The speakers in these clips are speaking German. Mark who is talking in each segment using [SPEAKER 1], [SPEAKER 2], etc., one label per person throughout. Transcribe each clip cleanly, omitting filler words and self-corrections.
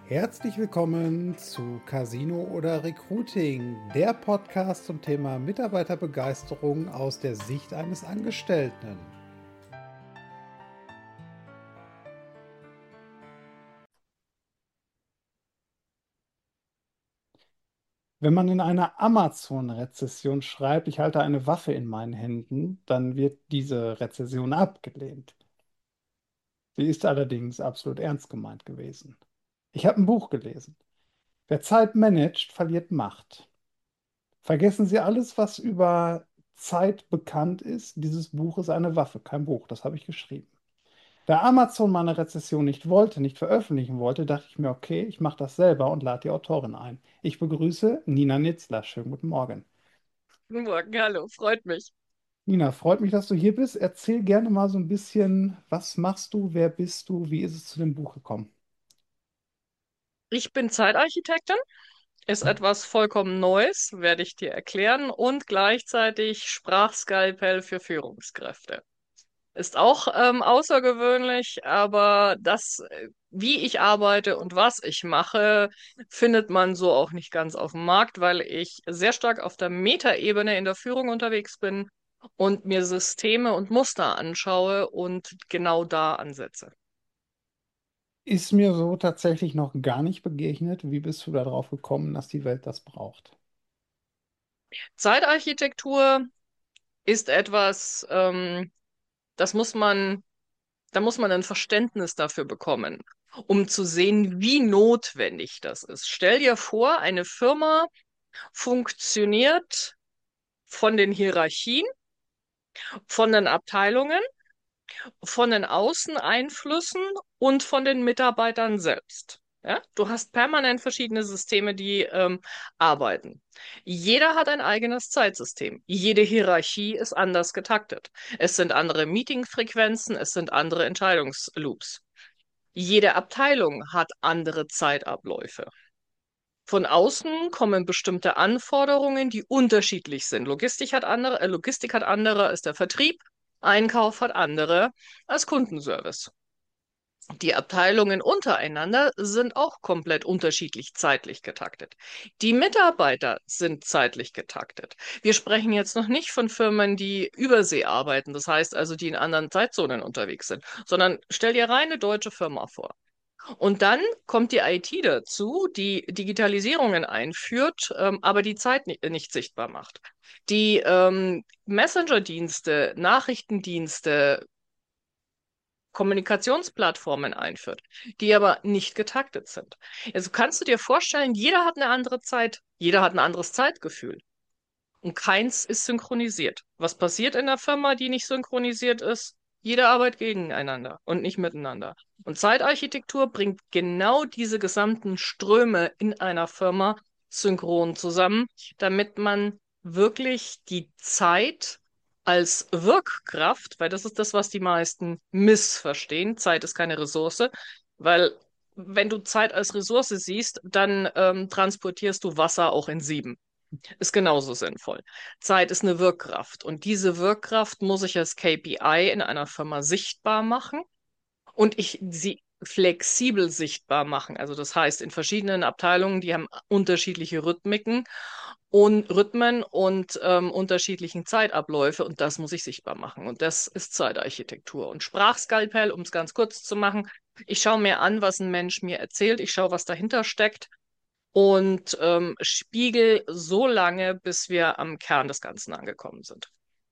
[SPEAKER 1] Herzlich willkommen zu Casino oder Recruiting, der Podcast zum Thema Mitarbeiterbegeisterung aus der Sicht eines Angestellten. Wenn man in einer Amazon-Rezession schreibt, ich halte eine Waffe in meinen Händen, dann wird diese Rezession abgelehnt. Sie ist allerdings absolut ernst gemeint gewesen. Ich habe ein Buch gelesen. Wer Zeit managt, verliert Macht. Vergessen Sie alles, was über Zeit bekannt ist. Dieses Buch ist eine Waffe, kein Buch. Das habe ich geschrieben. Da Amazon meine Rezession nicht wollte, nicht veröffentlichen wollte, dachte ich mir, okay, ich mache das selber und lade die Autorin ein. Ich begrüße Nina Nitzler. Schönen guten Morgen.
[SPEAKER 2] Guten Morgen, hallo, freut mich.
[SPEAKER 1] Nina, freut mich, dass du hier bist. Erzähl gerne mal so ein bisschen, was machst du, wer bist du, wie ist es zu dem Buch gekommen?
[SPEAKER 2] Ich bin Zeitarchitektin, ist etwas vollkommen Neues, werde ich dir erklären, und gleichzeitig Sprachskalpell für Führungskräfte. Ist auch außergewöhnlich, aber wie ich arbeite und was ich mache, findet man so auch nicht ganz auf dem Markt, weil ich sehr stark auf der Metaebene in der Führung unterwegs bin und mir Systeme und Muster anschaue und genau da ansetze.
[SPEAKER 1] Ist mir so tatsächlich noch gar nicht begegnet. Wie bist du darauf gekommen, dass die Welt das braucht?
[SPEAKER 2] Zeitarchitektur ist etwas, das muss man, da muss man ein Verständnis dafür bekommen, um zu sehen, wie notwendig das ist. Stell dir vor, eine Firma funktioniert von den Hierarchien, von den Abteilungen, von den Außeneinflüssen und von den Mitarbeitern selbst. Ja? Du hast permanent verschiedene Systeme, die arbeiten. Jeder hat ein eigenes Zeitsystem. Jede Hierarchie ist anders getaktet. Es sind andere Meetingfrequenzen, es sind andere Entscheidungsloops. Jede Abteilung hat andere Zeitabläufe. Von außen kommen bestimmte Anforderungen, die unterschiedlich sind. Logistik hat andere als der Vertrieb, Einkauf hat andere als Kundenservice. Die Abteilungen untereinander sind auch komplett unterschiedlich zeitlich getaktet. Die Mitarbeiter sind zeitlich getaktet. Wir sprechen jetzt noch nicht von Firmen, die übersee arbeiten, das heißt also, die in anderen Zeitzonen unterwegs sind, sondern stell dir rein eine deutsche Firma vor. Und dann kommt die IT dazu, die Digitalisierungen einführt, aber die Zeit nicht sichtbar macht. Die Messenger-Dienste, Nachrichtendienste, Kommunikationsplattformen einführt, die aber nicht getaktet sind. Also kannst du dir vorstellen, jeder hat eine andere Zeit, jeder hat ein anderes Zeitgefühl und keins ist synchronisiert. Was passiert in der Firma, die nicht synchronisiert ist? Jeder arbeitet gegeneinander und nicht miteinander. Und Zeitarchitektur bringt genau diese gesamten Ströme in einer Firma synchron zusammen, damit man wirklich die Zeit als Wirkkraft, weil das ist das, was die meisten missverstehen. Zeit ist keine Ressource, weil wenn du Zeit als Ressource siehst, dann transportierst du Wasser auch in Sieben. Ist genauso sinnvoll. Zeit ist eine Wirkkraft und diese Wirkkraft muss ich als KPI in einer Firma sichtbar machen und ich sie flexibel sichtbar machen. Also das heißt, in verschiedenen Abteilungen, die haben unterschiedliche Rhythmen und unterschiedlichen Zeitabläufe und das muss ich sichtbar machen. Und das ist Zeitarchitektur. Und Sprachskalpell, um es ganz kurz zu machen, ich schaue mir an, was ein Mensch mir erzählt, ich schaue, was dahinter steckt und spiegel so lange, bis wir am Kern des Ganzen angekommen sind.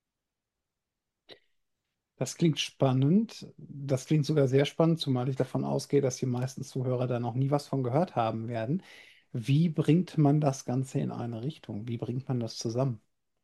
[SPEAKER 1] Das klingt spannend. Das klingt sogar sehr spannend, zumal ich davon ausgehe, dass die meisten Zuhörer da noch nie was von gehört haben werden. Wie bringt man das Ganze in eine Richtung? Wie bringt man das zusammen?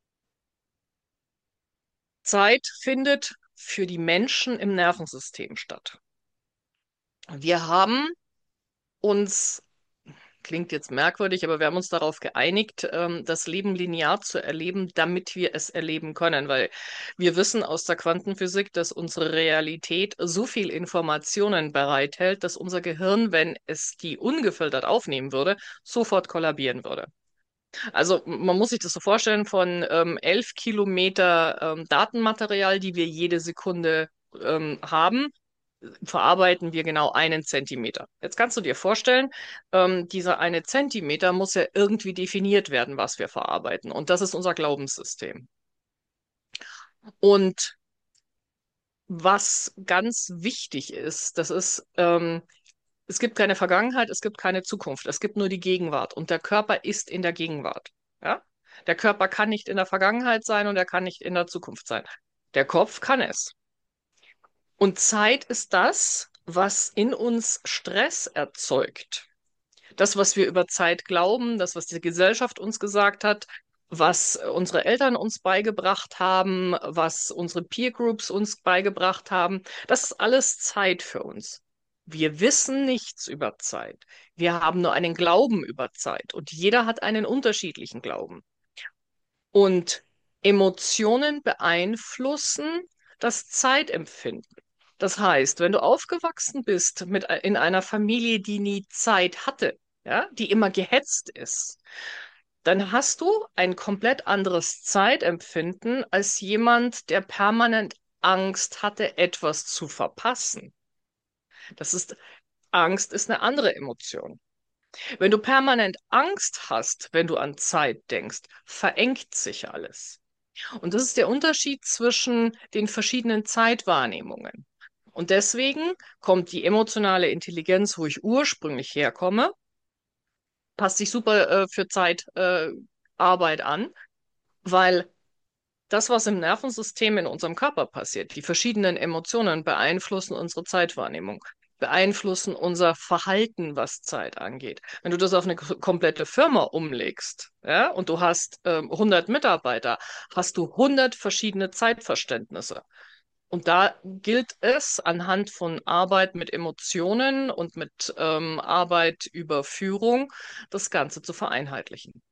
[SPEAKER 2] Zeit findet für die Menschen im Nervensystem statt. Wir haben uns, klingt jetzt merkwürdig, aber wir haben uns darauf geeinigt, das Leben linear zu erleben, damit wir es erleben können, weil wir wissen aus der Quantenphysik, dass unsere Realität so viel Informationen bereithält, dass unser Gehirn, wenn es die ungefiltert aufnehmen würde, sofort kollabieren würde. Also man muss sich das so vorstellen, von 11 Kilometer Datenmaterial, die wir jede Sekunde haben, verarbeiten wir genau 1 Zentimeter. Jetzt kannst du dir vorstellen, dieser 1 Zentimeter muss ja irgendwie definiert werden, was wir verarbeiten. Und das ist unser Glaubenssystem. Und was ganz wichtig ist, das ist, es gibt keine Vergangenheit, es gibt keine Zukunft, es gibt nur die Gegenwart. Und der Körper ist in der Gegenwart. Ja? Der Körper kann nicht in der Vergangenheit sein und er kann nicht in der Zukunft sein. Der Kopf kann es. Und Zeit ist das, was in uns Stress erzeugt. Das, was wir über Zeit glauben, das, was die Gesellschaft uns gesagt hat, was unsere Eltern uns beigebracht haben, was unsere Peer Groups uns beigebracht haben, das ist alles Zeit für uns. Wir wissen nichts über Zeit. Wir haben nur einen Glauben über Zeit und jeder hat einen unterschiedlichen Glauben. Und Emotionen beeinflussen das Zeitempfinden. Das heißt, wenn du aufgewachsen bist in einer Familie, die nie Zeit hatte, ja, die immer gehetzt ist, dann hast du ein komplett anderes Zeitempfinden als jemand, der permanent Angst hatte, etwas zu verpassen. Das ist, Angst ist eine andere Emotion. Wenn du permanent Angst hast, wenn du an Zeit denkst, verengt sich alles. Und das ist der Unterschied zwischen den verschiedenen Zeitwahrnehmungen. Und deswegen kommt die emotionale Intelligenz, wo ich ursprünglich herkomme, passt sich super für Arbeit an, weil das, was im Nervensystem in unserem Körper passiert, die verschiedenen Emotionen beeinflussen unsere Zeitwahrnehmung, beeinflussen unser Verhalten, was Zeit angeht. Wenn du das auf eine komplette Firma umlegst, ja, und du hast 100 Mitarbeiter, hast du 100 verschiedene Zeitverständnisse. Und da gilt es, anhand von Arbeit mit Emotionen und mit Arbeit über Führung, das Ganze zu vereinheitlichen.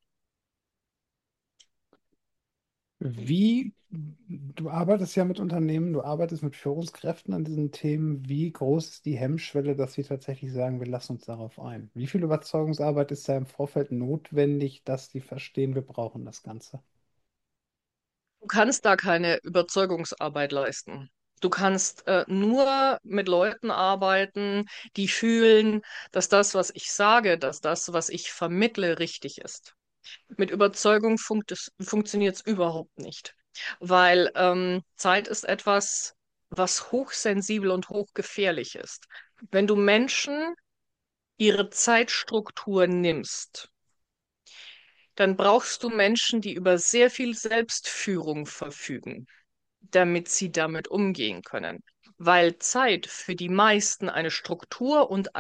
[SPEAKER 1] Du arbeitest ja mit Unternehmen, du arbeitest mit Führungskräften an diesen Themen. Wie groß ist die Hemmschwelle, dass sie tatsächlich sagen, wir lassen uns darauf ein? Wie viel Überzeugungsarbeit ist da im Vorfeld notwendig, dass die verstehen, wir brauchen das Ganze?
[SPEAKER 2] Du kannst da keine Überzeugungsarbeit leisten. Du kannst nur mit Leuten arbeiten, die fühlen, dass das, was ich sage, dass das, was ich vermittle, richtig ist. Mit Überzeugung funktioniert es überhaupt nicht, weil Zeit ist etwas, was hochsensibel und hochgefährlich ist. Wenn du Menschen ihre Zeitstruktur nimmst, dann brauchst du Menschen, die über sehr viel Selbstführung verfügen, damit sie damit umgehen können. Weil Zeit für die meisten eine Struktur und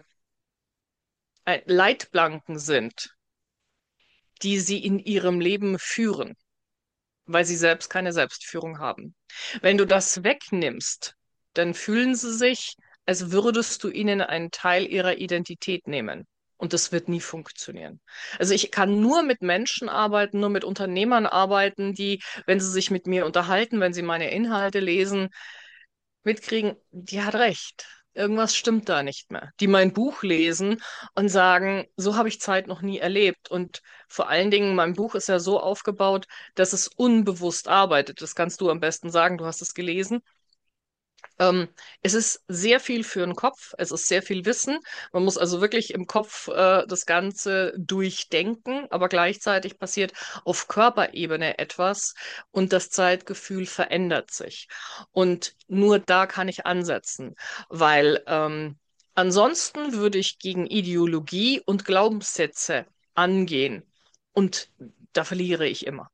[SPEAKER 2] Leitplanken sind, die sie in ihrem Leben führen, weil sie selbst keine Selbstführung haben. Wenn du das wegnimmst, dann fühlen sie sich, als würdest du ihnen einen Teil ihrer Identität nehmen. Und das wird nie funktionieren. Also ich kann nur mit Menschen arbeiten, nur mit Unternehmern arbeiten, die, wenn sie sich mit mir unterhalten, wenn sie meine Inhalte lesen, mitkriegen, die hat recht. Irgendwas stimmt da nicht mehr. Die mein Buch lesen und sagen, so habe ich Zeit noch nie erlebt. Und vor allen Dingen, mein Buch ist ja so aufgebaut, dass es unbewusst arbeitet. Das kannst du am besten sagen, du hast es gelesen. Es ist sehr viel für den Kopf, es ist sehr viel Wissen. Man muss also wirklich im Kopf das Ganze durchdenken, aber gleichzeitig passiert auf Körperebene etwas und das Zeitgefühl verändert sich. Und nur da kann ich ansetzen, weil ansonsten würde ich gegen Ideologie und Glaubenssätze angehen und da verliere ich immer.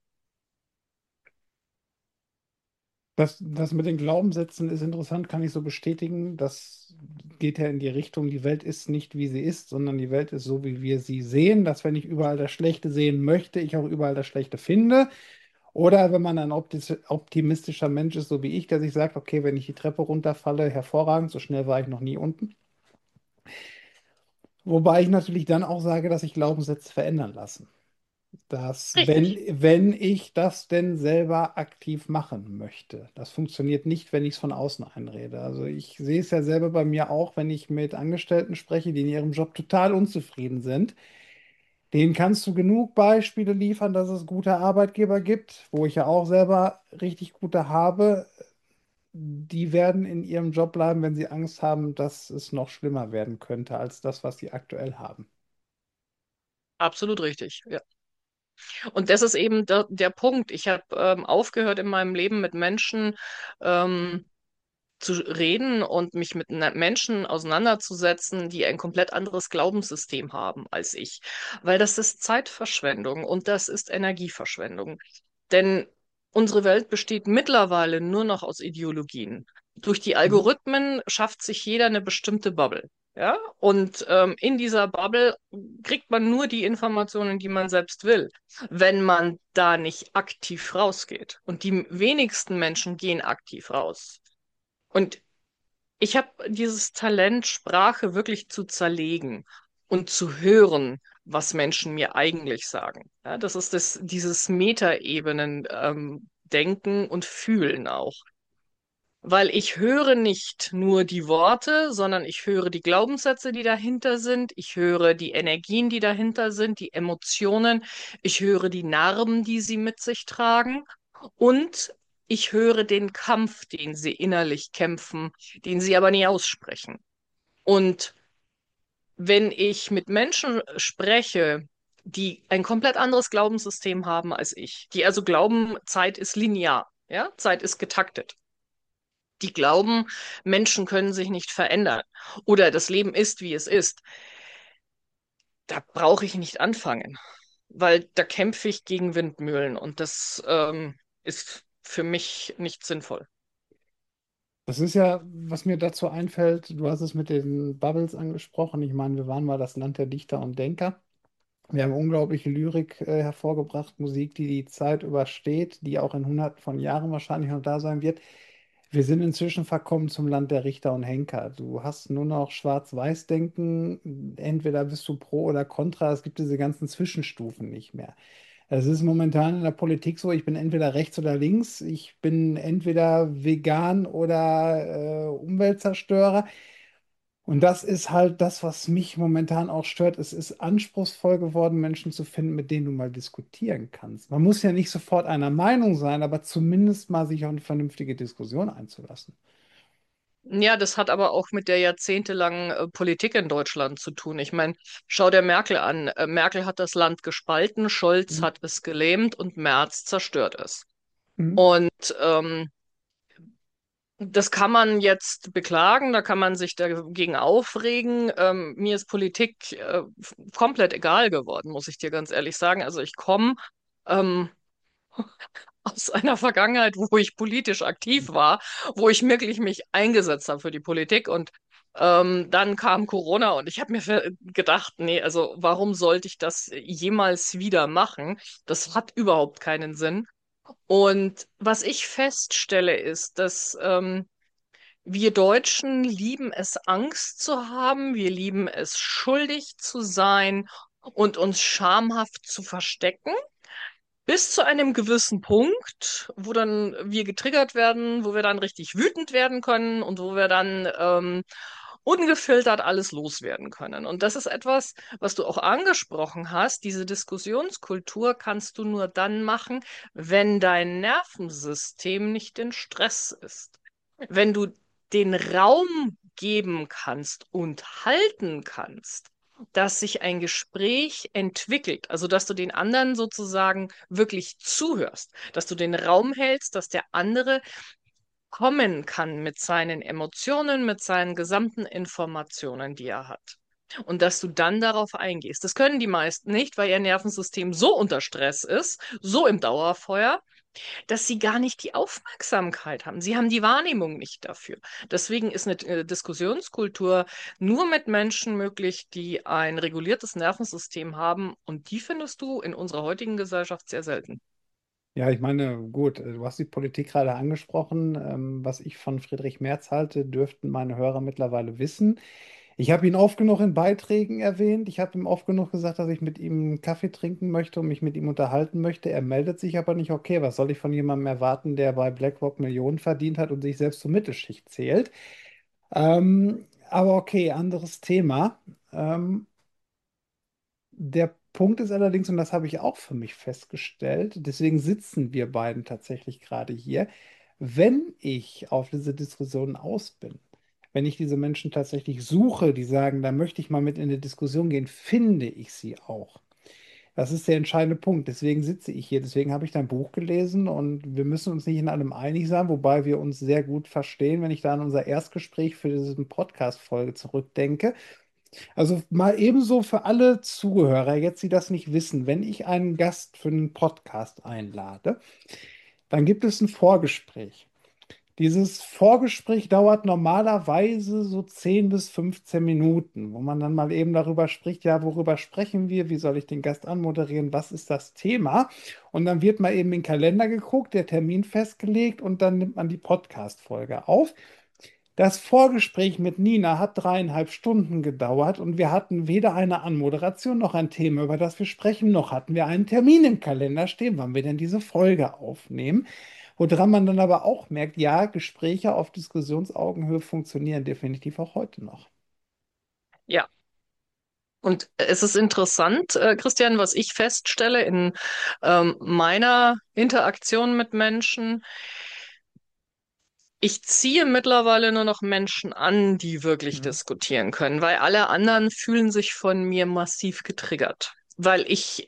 [SPEAKER 1] Das mit den Glaubenssätzen ist interessant, kann ich so bestätigen. Das geht ja in die Richtung, die Welt ist nicht, wie sie ist, sondern die Welt ist so, wie wir sie sehen. Dass wenn ich überall das Schlechte sehen möchte, ich auch überall das Schlechte finde. Oder wenn man ein optimistischer Mensch ist, so wie ich, der sich sagt, okay, wenn ich die Treppe runterfalle, hervorragend, so schnell war ich noch nie unten. Wobei ich natürlich dann auch sage, dass sich Glaubenssätze verändern lassen. Dass,
[SPEAKER 2] Richtig.
[SPEAKER 1] wenn ich das denn selber aktiv machen möchte. Das funktioniert nicht, wenn ich es von außen einrede. Also ich sehe es ja selber bei mir auch, wenn ich mit Angestellten spreche, die in ihrem Job total unzufrieden sind. Denen kannst du genug Beispiele liefern, dass es gute Arbeitgeber gibt, wo ich ja auch selber richtig gute habe. die werden in ihrem Job bleiben, wenn sie Angst haben, dass es noch schlimmer werden könnte als das, was sie aktuell haben.
[SPEAKER 2] Absolut richtig, ja. Und das ist eben der Punkt. Ich habe aufgehört in meinem Leben mit Menschen ähm, zu reden und mich mit Menschen auseinanderzusetzen, die ein komplett anderes Glaubenssystem haben als ich. Weil das ist Zeitverschwendung und das ist Energieverschwendung. Denn unsere Welt besteht mittlerweile nur noch aus Ideologien. Durch die
[SPEAKER 1] Mhm.
[SPEAKER 2] Algorithmen schafft sich jeder eine bestimmte Bubble. Ja, und in dieser Bubble kriegt man nur die Informationen, die man selbst will, wenn man da nicht aktiv rausgeht. Und die wenigsten Menschen gehen aktiv raus. Und ich habe dieses Talent, Sprache wirklich zu zerlegen und zu hören, was Menschen mir eigentlich sagen. Ja, das ist dieses Metaebenen, Denken und Fühlen auch. Weil ich höre nicht nur die Worte, sondern ich höre die Glaubenssätze, die dahinter sind. Ich höre die Energien, die dahinter sind, die Emotionen. Ich höre die Narben, die sie mit sich tragen. Und ich höre den Kampf, den sie innerlich kämpfen, den sie aber nie aussprechen. Und wenn ich mit Menschen spreche, die ein komplett anderes Glaubenssystem haben als ich, die also glauben, Zeit ist linear, ja, Zeit ist getaktet, die glauben, Menschen können sich nicht verändern oder das Leben ist, wie es ist, da brauche ich nicht anfangen, weil da kämpfe ich gegen Windmühlen und das ist für mich nicht sinnvoll.
[SPEAKER 1] Das ist ja, was mir dazu einfällt, du hast es mit den Bubbles angesprochen. Ich meine, wir waren mal das Land der Dichter und Denker. Wir haben unglaubliche Lyrik hervorgebracht, Musik, die die Zeit übersteht, die auch in hunderten von Jahren wahrscheinlich noch da sein wird. Wir sind inzwischen verkommen zum Land der Richter und Henker. Du hast nur noch Schwarz-Weiß-Denken. Entweder bist du pro oder contra. Es gibt diese ganzen Zwischenstufen nicht mehr. Es ist momentan in der Politik so, ich bin entweder rechts oder links. Ich bin entweder vegan oder Umweltzerstörer. Und das ist halt das, was mich momentan auch stört. Es ist anspruchsvoll geworden, Menschen zu finden, mit denen du mal diskutieren kannst. Man muss ja nicht sofort einer Meinung sein, aber zumindest mal sich auf eine vernünftige Diskussion einzulassen.
[SPEAKER 2] Ja, das hat aber auch mit der jahrzehntelangen Politik in Deutschland zu tun. Ich meine, schau dir Merkel an. Merkel hat das Land gespalten, Scholz
[SPEAKER 1] Mhm.
[SPEAKER 2] hat es gelähmt und Merz zerstört es.
[SPEAKER 1] Mhm.
[SPEAKER 2] Und das kann man jetzt beklagen, da kann man sich dagegen aufregen. Mir ist Politik komplett egal geworden, muss ich dir ganz ehrlich sagen. Also ich komme ähm, aus einer Vergangenheit, wo ich politisch aktiv war, wo ich wirklich mich eingesetzt habe für die Politik und dann kam Corona und ich habe mir gedacht, nee, also warum sollte ich das jemals wieder machen? Das hat überhaupt keinen Sinn. Und was ich feststelle, ist, dass wir Deutschen lieben es, Angst zu haben, wir lieben es, schuldig zu sein und uns schamhaft zu verstecken. Bis zu einem gewissen Punkt, wo dann wir getriggert werden, wo wir dann richtig wütend werden können und wo wir dann ungefiltert alles loswerden können. Und das ist etwas, was du auch angesprochen hast. Diese Diskussionskultur kannst du nur dann machen, wenn dein Nervensystem nicht in Stress ist. Wenn du den Raum geben kannst und halten kannst, dass sich ein Gespräch entwickelt, also dass du den anderen sozusagen wirklich zuhörst, dass du den Raum hältst, dass der andere kommen kann mit seinen Emotionen, mit seinen gesamten Informationen, die er hat. Und dass du dann darauf eingehst. Das können die meisten nicht, weil ihr Nervensystem so unter Stress ist, so im Dauerfeuer, dass sie gar nicht die Aufmerksamkeit haben. Sie haben die Wahrnehmung nicht dafür. Deswegen ist eine Diskussionskultur nur mit Menschen möglich, die ein reguliertes Nervensystem haben. Und die findest du in unserer heutigen Gesellschaft sehr selten.
[SPEAKER 1] Ja, ich meine, gut, du hast die Politik gerade angesprochen. Was ich von Friedrich Merz halte, dürften meine Hörer mittlerweile wissen. Ich habe ihn oft genug in Beiträgen erwähnt. Ich habe ihm oft genug gesagt, dass ich mit ihm einen Kaffee trinken möchte und mich mit ihm unterhalten möchte. Er meldet sich aber nicht. Okay, was soll ich von jemandem erwarten, der bei BlackRock Millionen verdient hat und sich selbst zur Mittelschicht zählt? Aber okay, anderes Thema. Der Punkt ist allerdings, und das habe ich auch für mich festgestellt, deswegen sitzen wir beiden tatsächlich gerade hier. Wenn ich auf diese Diskussion aus bin, wenn ich diese Menschen tatsächlich suche, die sagen, da möchte ich mal mit in eine Diskussion gehen, finde ich sie auch. Das ist der entscheidende Punkt. Deswegen sitze ich hier. Deswegen habe ich dein Buch gelesen und wir müssen uns nicht in allem einig sein, wobei wir uns sehr gut verstehen, wenn ich da an unser Erstgespräch für diese Podcast-Folge zurückdenke. Also mal ebenso für alle Zuhörer, jetzt die das nicht wissen, wenn ich einen Gast für einen Podcast einlade, dann gibt es ein Vorgespräch. Dieses Vorgespräch dauert normalerweise so 10 bis 15 Minuten, wo man dann mal eben darüber spricht, ja, worüber sprechen wir, wie soll ich den Gast anmoderieren, was ist das Thema? Und dann wird mal eben in den Kalender geguckt, der Termin festgelegt und dann nimmt man die Podcast-Folge auf. Das Vorgespräch mit Nina hat 3,5 Stunden gedauert und wir hatten weder eine Anmoderation noch ein Thema, über das wir sprechen, noch hatten wir einen Termin im Kalender stehen, wann wir denn diese Folge aufnehmen. Woran man dann aber auch merkt, ja, Gespräche auf Diskussionsaugenhöhe funktionieren definitiv auch heute noch.
[SPEAKER 2] Ja. Und es ist interessant, Christian, was ich feststelle in meiner Interaktion mit Menschen. Ich ziehe mittlerweile nur noch Menschen an, die wirklich
[SPEAKER 1] Mhm.
[SPEAKER 2] diskutieren können, weil alle anderen fühlen sich von mir massiv getriggert. Weil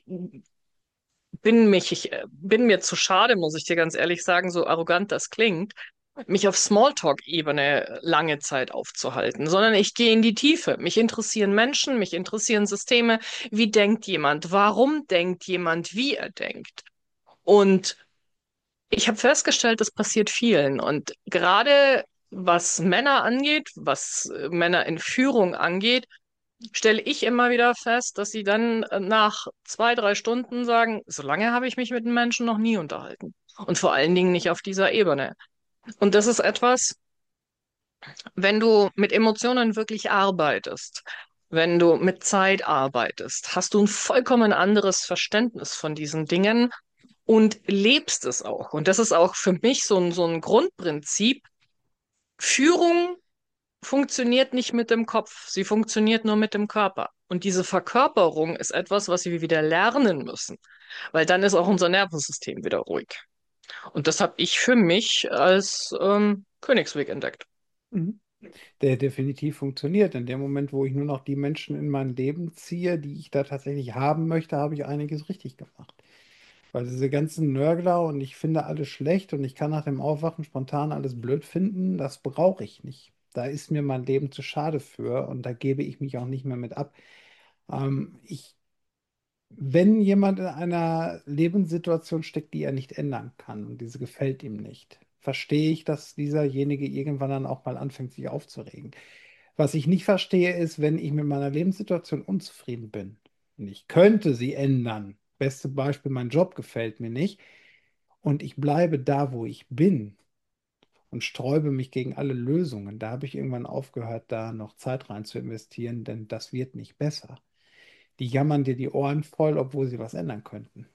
[SPEAKER 2] ich bin mir zu schade, muss ich dir ganz ehrlich sagen, so arrogant das klingt, mich auf Smalltalk-Ebene lange Zeit aufzuhalten, sondern ich gehe in die Tiefe. Mich interessieren Menschen, mich interessieren Systeme. Wie denkt jemand? Warum denkt jemand, wie er denkt? Und ich habe festgestellt, das passiert vielen. Und gerade was Männer angeht, was Männer in Führung angeht, stelle ich immer wieder fest, dass sie dann nach 2, 3 Stunden sagen, so lange habe ich mich mit einem Menschen noch nie unterhalten. Und vor allen Dingen nicht auf dieser Ebene. Und das ist etwas, wenn du mit Emotionen wirklich arbeitest, wenn du mit Zeit arbeitest, hast du ein vollkommen anderes Verständnis von diesen Dingen und lebst es auch. Und das ist auch für mich so ein Grundprinzip. Führung funktioniert nicht mit dem Kopf, sie funktioniert nur mit dem Körper. Und diese Verkörperung ist etwas, was wir wieder lernen müssen, weil dann ist auch unser Nervensystem wieder ruhig. Und das habe ich für mich als Königsweg entdeckt.
[SPEAKER 1] Mhm. Der definitiv funktioniert. In dem Moment, wo ich nur noch die Menschen in mein Leben ziehe, die ich da tatsächlich haben möchte, habe ich einiges richtig gemacht. Weil diese ganzen Nörgler und ich finde alles schlecht und ich kann nach dem Aufwachen spontan alles blöd finden, das brauche ich nicht. Da ist mir mein Leben zu schade für und da gebe ich mich auch nicht mehr mit ab. Wenn jemand in einer Lebenssituation steckt, die er nicht ändern kann und diese gefällt ihm nicht, verstehe ich, dass dieserjenige irgendwann dann auch mal anfängt, sich aufzuregen. Was ich nicht verstehe, ist, wenn ich mit meiner Lebenssituation unzufrieden bin und ich könnte sie ändern. Beste Beispiel, mein Job gefällt mir nicht und ich bleibe da, wo ich bin und sträube mich gegen alle Lösungen. Da habe ich irgendwann aufgehört, da noch Zeit rein zu investieren, denn das wird nicht besser. Die jammern dir die Ohren voll, obwohl sie was ändern könnten.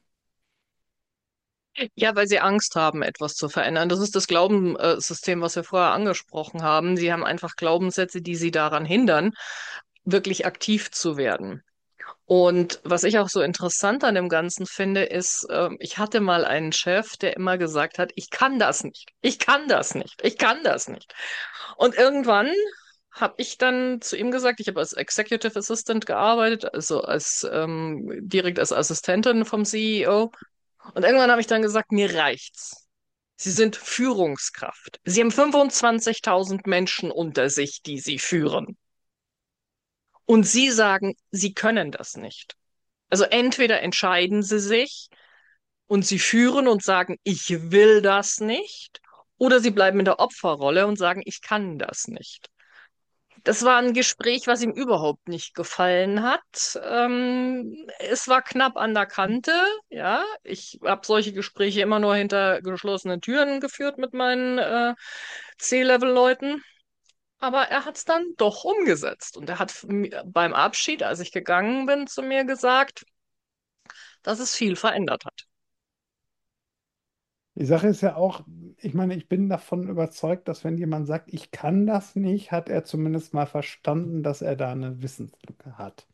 [SPEAKER 2] Ja, weil sie Angst haben, etwas zu verändern. Das ist das Glaubenssystem, was wir vorher angesprochen haben. Sie haben einfach Glaubenssätze, die sie daran hindern, wirklich aktiv zu werden. Und was ich auch so interessant an dem Ganzen finde, ist, ich hatte mal einen Chef, der immer gesagt hat, ich kann das nicht, ich kann das nicht, ich kann das nicht. Und irgendwann habe ich dann zu ihm gesagt, ich habe als Executive Assistant gearbeitet, also direkt als Assistentin vom CEO. Und irgendwann habe ich dann gesagt, mir reicht's. Sie sind Führungskraft. Sie haben 25.000 Menschen unter sich, die Sie führen. Und Sie sagen, Sie können das nicht. Also entweder entscheiden Sie sich und Sie führen und sagen, ich will das nicht, oder Sie bleiben in der Opferrolle und sagen, ich kann das nicht. Das war ein Gespräch, was ihm überhaupt nicht gefallen hat. Es war knapp an der Kante. Ja, ich habe solche Gespräche immer nur hinter geschlossenen Türen geführt mit meinen C-Level-Leuten. Aber er hat es dann doch umgesetzt. Und er hat beim Abschied, als ich gegangen bin, zu mir gesagt, dass es viel verändert hat.
[SPEAKER 1] Die Sache ist ja auch, ich meine, ich bin davon überzeugt, dass wenn jemand sagt, ich kann das nicht, hat er zumindest mal verstanden, dass er da eine Wissenslücke hat.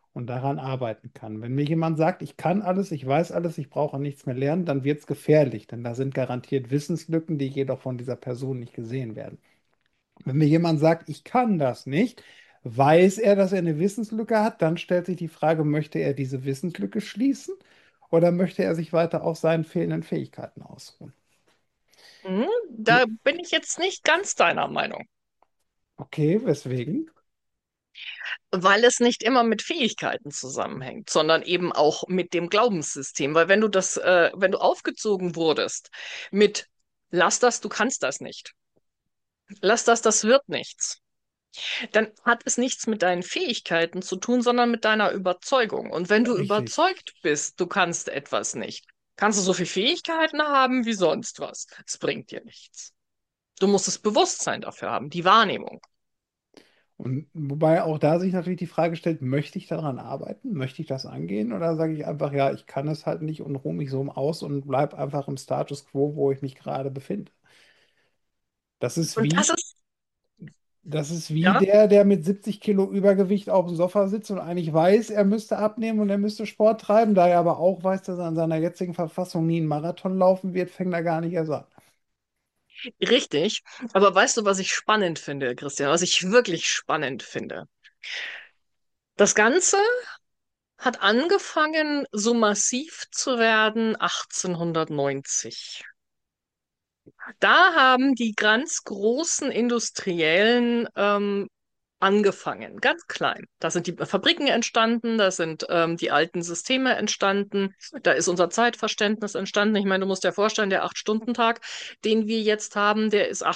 [SPEAKER 1] und daran arbeiten kann. Wenn mir jemand sagt, ich kann alles, ich weiß alles, ich brauche nichts mehr lernen, dann wird es gefährlich, denn da sind garantiert Wissenslücken, die jedoch von dieser Person nicht gesehen werden. Wenn mir jemand sagt, ich kann das nicht, weiß er, dass er eine Wissenslücke hat, dann stellt sich die Frage, möchte er diese Wissenslücke schließen oder möchte er sich weiter auf seinen fehlenden Fähigkeiten ausruhen?
[SPEAKER 2] Da bin ich jetzt nicht ganz deiner Meinung,
[SPEAKER 1] Okay, weswegen?
[SPEAKER 2] weil es nicht immer mit Fähigkeiten zusammenhängt, sondern eben auch mit dem Glaubenssystem. Weil wenn du aufgezogen wurdest mit lass das, du kannst das nicht, lass das, das wird nichts, dann hat es nichts mit deinen Fähigkeiten zu tun, sondern mit deiner Überzeugung. Und wenn du
[SPEAKER 1] Richtig.
[SPEAKER 2] überzeugt bist, du kannst etwas nicht, kannst du so viele Fähigkeiten haben wie sonst was. Es bringt dir nichts. Du musst das Bewusstsein dafür haben, die Wahrnehmung.
[SPEAKER 1] Und wobei auch da sich natürlich die Frage stellt, möchte ich daran arbeiten? Möchte ich das angehen? Oder sage ich einfach, ja, ich kann es halt nicht und ruhe mich so aus und bleibe einfach im Status quo, wo ich mich gerade befinde? Das ist
[SPEAKER 2] Und das
[SPEAKER 1] wie,
[SPEAKER 2] ist,
[SPEAKER 1] das ist wie
[SPEAKER 2] ja,
[SPEAKER 1] der mit 70 Kilo Übergewicht auf dem Sofa sitzt und eigentlich weiß, er müsste abnehmen und er müsste Sport treiben, da er aber auch weiß, dass er in seiner jetzigen Verfassung nie einen Marathon laufen wird, fängt er gar nicht erst an.
[SPEAKER 2] richtig. Aber weißt du, was ich spannend finde, Christian, was ich wirklich spannend finde? Das Ganze hat angefangen, so massiv zu werden 1890. Da haben die ganz großen Industriellen angefangen, ganz klein. Da sind die Fabriken entstanden, da sind die alten Systeme entstanden, da ist unser Zeitverständnis entstanden. Ich meine, du musst dir vorstellen, der 8-Stunden-Tag, den wir jetzt haben, der ist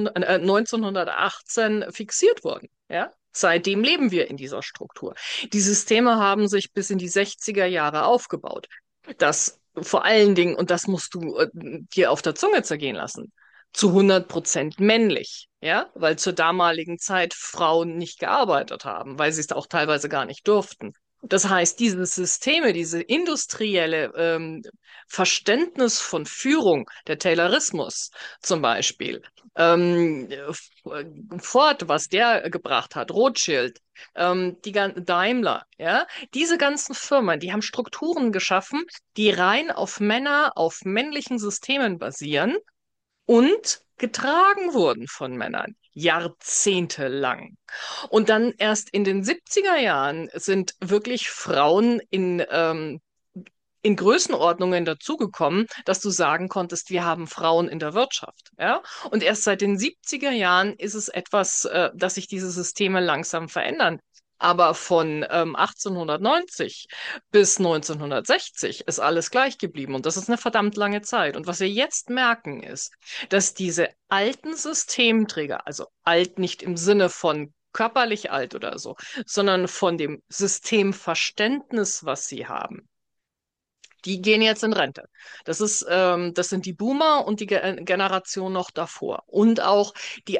[SPEAKER 2] 1918 fixiert worden. Ja? Seitdem leben wir in dieser Struktur. Die Systeme haben sich bis in die 60er Jahre aufgebaut. Das vor allen Dingen, und das musst du dir auf der Zunge zergehen lassen, zu 100% männlich, ja, weil zur damaligen Zeit Frauen nicht gearbeitet haben, weil sie es auch teilweise gar nicht durften. Das heißt, diese Systeme, diese industrielle Verständnis von Führung, der Taylorismus zum Beispiel, ähm, Ford, was der gebracht hat, Rothschild, Daimler, ja, diese ganzen Firmen, die haben Strukturen geschaffen, die rein auf Männer, auf männlichen Systemen basieren und getragen wurden von Männern, jahrzehntelang. Und dann erst in den 70er Jahren sind wirklich Frauen in Größenordnungen dazugekommen, dass du sagen konntest, wir haben Frauen in der Wirtschaft. Ja? Und erst seit den 70er Jahren ist es etwas, dass sich diese Systeme langsam verändern. Aber von 1890 bis 1960 ist alles gleich geblieben und das ist eine verdammt lange Zeit. Und was wir jetzt merken ist, dass diese alten Systemträger, also alt nicht im Sinne von körperlich alt oder so, sondern von dem Systemverständnis, was sie haben, die gehen jetzt in Rente. Das sind die Boomer und die Generation noch davor. Und auch die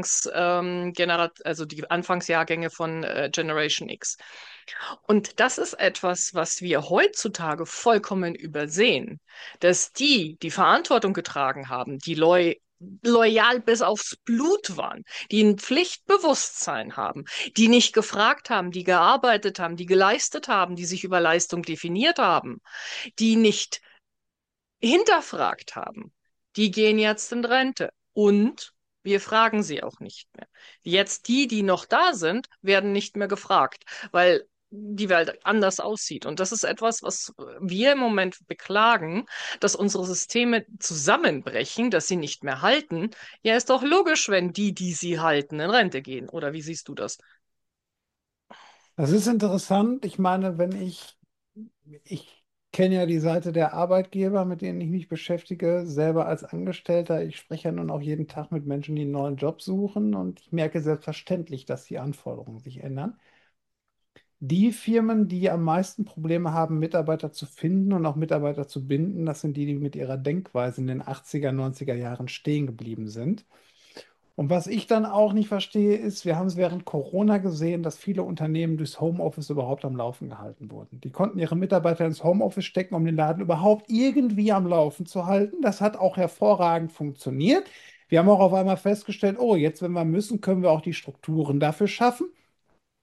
[SPEAKER 2] also die Anfangsjahrgänge von Generation X. Und das ist etwas, was wir heutzutage vollkommen übersehen, dass die Verantwortung getragen haben, die loyal bis aufs Blut waren, die ein Pflichtbewusstsein haben, die nicht gefragt haben, die gearbeitet haben, die geleistet haben, die sich über Leistung definiert haben, die nicht hinterfragt haben, die gehen jetzt in Rente. Und wir fragen sie auch nicht mehr. Jetzt die noch da sind, werden nicht mehr gefragt, weil die Welt anders aussieht. Und das ist etwas, was wir im Moment beklagen, dass unsere Systeme zusammenbrechen, dass sie nicht mehr halten. Ja, ist doch logisch, wenn die sie halten, in Rente gehen. Oder wie siehst du das?
[SPEAKER 1] Das ist interessant. Ich meine, ich kenne ja die Seite der Arbeitgeber, mit denen ich mich beschäftige, selber als Angestellter. Ich spreche ja nun auch jeden Tag mit Menschen, die einen neuen Job suchen und ich merke selbstverständlich, dass die Anforderungen sich ändern. Die Firmen, die am meisten Probleme haben, Mitarbeiter zu finden und auch Mitarbeiter zu binden, das sind die, die mit ihrer Denkweise in den 80er, 90er Jahren stehen geblieben sind. Und was ich dann auch nicht verstehe, ist, wir haben es während Corona gesehen, dass viele Unternehmen durchs Homeoffice überhaupt am Laufen gehalten wurden. Die konnten ihre Mitarbeiter ins Homeoffice stecken, um den Laden überhaupt irgendwie am Laufen zu halten. Das hat auch hervorragend funktioniert. Wir haben auch auf einmal festgestellt, oh, jetzt, wenn wir müssen, können wir auch die Strukturen dafür schaffen.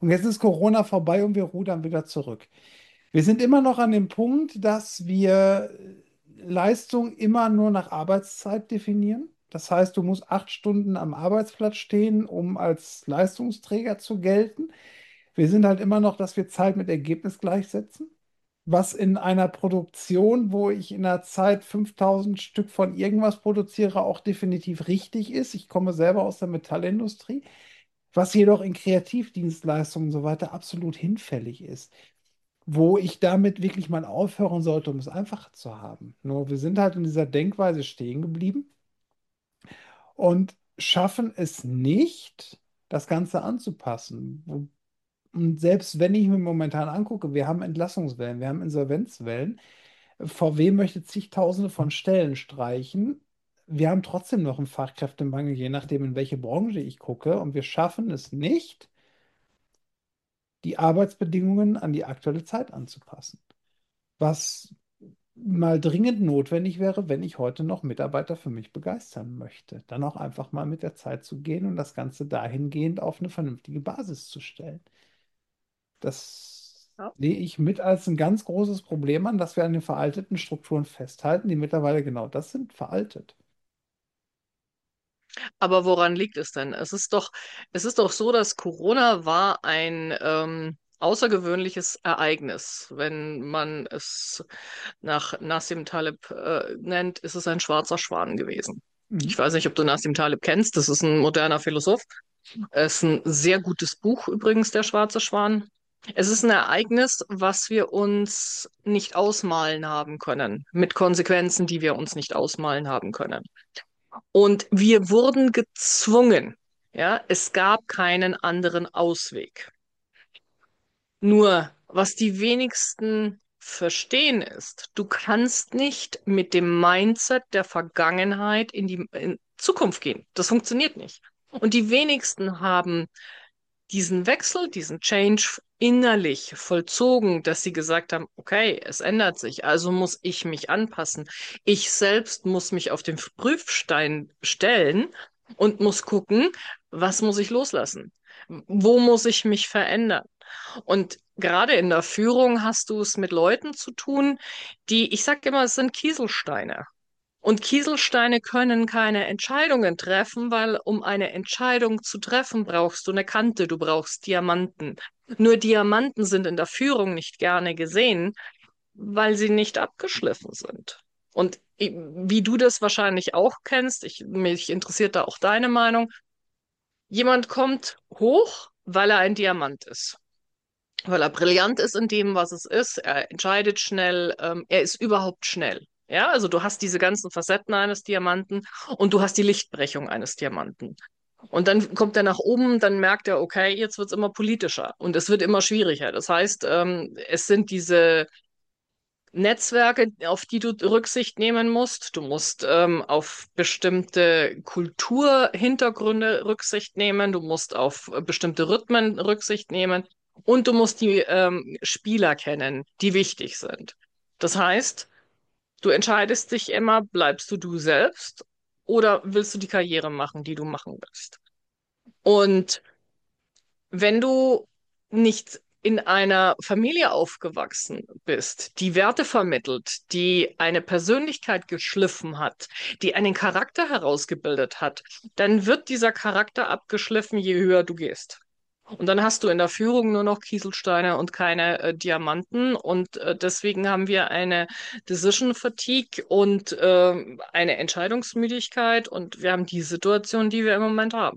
[SPEAKER 1] Und jetzt ist Corona vorbei und wir rudern wieder zurück. Wir sind immer noch an dem Punkt, dass wir Leistung immer nur nach Arbeitszeit definieren. Das heißt, du musst 8 Stunden am Arbeitsplatz stehen, um als Leistungsträger zu gelten. Wir sind halt immer noch, dass wir Zeit mit Ergebnis gleichsetzen. Was in einer Produktion, wo ich in einer Zeit 5000 Stück von irgendwas produziere, auch definitiv richtig ist. Ich komme selber aus der Metallindustrie. Was jedoch in Kreativdienstleistungen und so weiter absolut hinfällig ist, wo ich damit wirklich mal aufhören sollte, um es einfacher zu haben. Nur wir sind halt in dieser Denkweise stehen geblieben und schaffen es nicht, das Ganze anzupassen. Und selbst wenn ich mir momentan angucke, wir haben Entlassungswellen, wir haben Insolvenzwellen, VW möchte zigtausende von Stellen streichen. Wir haben trotzdem noch einen Fachkräftemangel, je nachdem, in welche Branche ich gucke. Und wir schaffen es nicht, die Arbeitsbedingungen an die aktuelle Zeit anzupassen. Was mal dringend notwendig wäre, wenn ich heute noch Mitarbeiter für mich begeistern möchte. Dann auch einfach mal mit der Zeit zu gehen und das Ganze dahingehend auf eine vernünftige Basis zu stellen. Das
[SPEAKER 2] Ja.
[SPEAKER 1] sehe ich mit als ein ganz großes Problem an, dass wir an den veralteten Strukturen festhalten, die mittlerweile genau das sind, veraltet.
[SPEAKER 2] Aber woran liegt es denn? Es ist doch so, dass Corona war ein außergewöhnliches Ereignis. Wenn man es nach Nassim Taleb nennt, ist es ein schwarzer Schwan gewesen.
[SPEAKER 1] Mhm.
[SPEAKER 2] Ich weiß nicht, ob du Nassim Taleb kennst. Das ist ein moderner Philosoph. Es ist ein sehr gutes Buch übrigens, Der schwarze Schwan. Es ist ein Ereignis, was wir uns nicht ausmalen haben können, mit Konsequenzen, die wir uns nicht ausmalen haben können. Und wir wurden gezwungen. Ja, es gab keinen anderen Ausweg. Nur, was die wenigsten verstehen ist, du kannst nicht mit dem Mindset der Vergangenheit in die in Zukunft gehen. Das funktioniert nicht. Und die wenigsten haben diesen Wechsel, diesen Change innerlich vollzogen, dass sie gesagt haben, okay, es ändert sich, also muss ich mich anpassen. Ich selbst muss mich auf den Prüfstein stellen und muss gucken, was muss ich loslassen? Wo muss ich mich verändern? Und gerade in der Führung hast du es mit Leuten zu tun, die, ich sage immer, es sind Kieselsteine. Und Kieselsteine können keine Entscheidungen treffen, weil um eine Entscheidung zu treffen, brauchst du eine Kante, du brauchst Diamanten. Nur Diamanten sind in der Führung nicht gerne gesehen, weil sie nicht abgeschliffen sind. Und wie du das wahrscheinlich auch kennst, mich interessiert da auch deine Meinung, jemand kommt hoch, weil er ein Diamant ist. Weil er brillant ist in dem, was es ist. Er entscheidet schnell, er ist überhaupt schnell. Ja, also du hast diese ganzen Facetten eines Diamanten und du hast die Lichtbrechung eines Diamanten. Und dann kommt er nach oben, dann merkt er, okay, jetzt wird es immer politischer und es wird immer schwieriger. Das heißt, es sind diese Netzwerke, auf die du Rücksicht nehmen musst. Du musst auf bestimmte Kulturhintergründe Rücksicht nehmen. Du musst auf bestimmte Rhythmen Rücksicht nehmen. Und du musst die Spieler kennen, die wichtig sind. Das heißt, du entscheidest dich immer, bleibst du selbst oder willst du die Karriere machen, die du machen willst? Und wenn du nicht in einer Familie aufgewachsen bist, die Werte vermittelt, die eine Persönlichkeit geschliffen hat, die einen Charakter herausgebildet hat, dann wird dieser Charakter abgeschliffen, je höher du gehst. Und dann hast du in der Führung nur noch Kieselsteine und keine Diamanten. Und deswegen haben wir eine Decision Fatigue und eine Entscheidungsmüdigkeit. Und wir haben die Situation, die wir im Moment haben.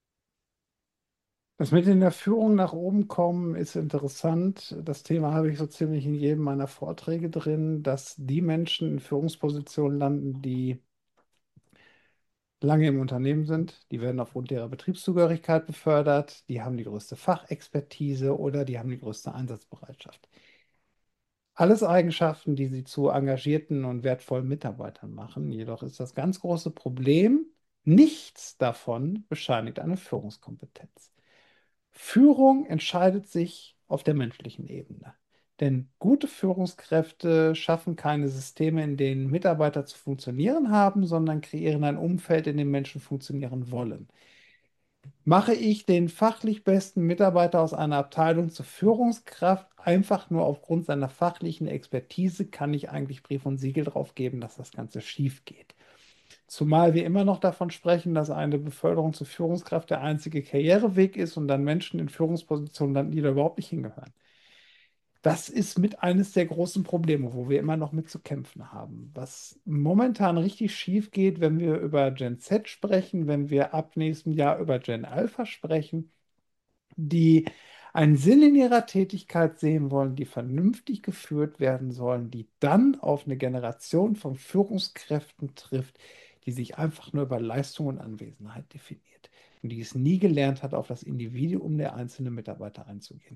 [SPEAKER 1] Das mit in der Führung nach oben kommen ist interessant. Das Thema habe ich so ziemlich in jedem meiner Vorträge drin, dass die Menschen in Führungspositionen landen, die lange im Unternehmen sind. Die werden aufgrund ihrer Betriebszugehörigkeit befördert. Die haben die größte Fachexpertise oder die haben die größte Einsatzbereitschaft. Alles Eigenschaften, die sie zu engagierten und wertvollen Mitarbeitern machen. Jedoch ist das ganz große Problem, nichts davon bescheinigt eine Führungskompetenz. Führung entscheidet sich auf der menschlichen Ebene. Denn gute Führungskräfte schaffen keine Systeme, in denen Mitarbeiter zu funktionieren haben, sondern kreieren ein Umfeld, in dem Menschen funktionieren wollen. Mache ich den fachlich besten Mitarbeiter aus einer Abteilung zur Führungskraft einfach nur aufgrund seiner fachlichen Expertise, kann ich eigentlich Brief und Siegel drauf geben, dass das Ganze schief geht. Zumal wir immer noch davon sprechen, dass eine Beförderung zur Führungskraft der einzige Karriereweg ist und dann Menschen in Führungspositionen landen, die da überhaupt nicht hingehören. Das ist mit eines der großen Probleme, wo wir immer noch mit zu kämpfen haben. Was momentan richtig schief geht, wenn wir über Gen Z sprechen, wenn wir ab nächstem Jahr über Gen Alpha sprechen, die einen Sinn in ihrer Tätigkeit sehen wollen, die vernünftig geführt werden sollen, die dann auf eine Generation von Führungskräften trifft, die sich einfach nur über Leistung und Anwesenheit definiert und die es nie gelernt hat, auf das Individuum der einzelnen Mitarbeiter einzugehen.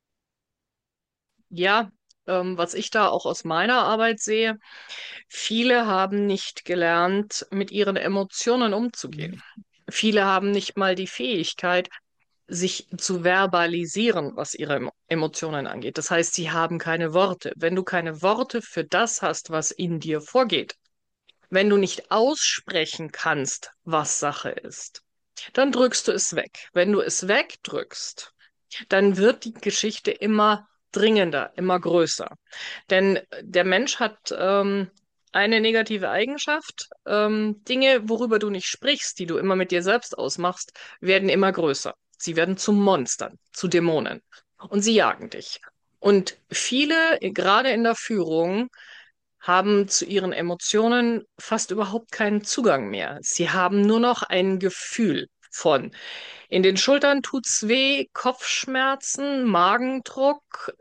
[SPEAKER 2] Ja, was ich da auch aus meiner Arbeit sehe, viele haben nicht gelernt, mit ihren Emotionen umzugehen. Viele haben nicht mal die Fähigkeit, sich zu verbalisieren, was ihre Emotionen angeht. Das heißt, sie haben keine Worte. Wenn du keine Worte für das hast, was in dir vorgeht, wenn du nicht aussprechen kannst, was Sache ist, dann drückst du es weg. Wenn du es wegdrückst, dann wird die Geschichte immer dringender, immer größer. Denn der Mensch hat eine negative Eigenschaft. Dinge, worüber du nicht sprichst, die du immer mit dir selbst ausmachst, werden immer größer. Sie werden zu Monstern, zu Dämonen. Und sie jagen dich. Und viele, gerade in der Führung, haben zu ihren Emotionen fast überhaupt keinen Zugang mehr. Sie haben nur noch ein Gefühl von. In den Schultern tut's weh, Kopfschmerzen, Magendruck,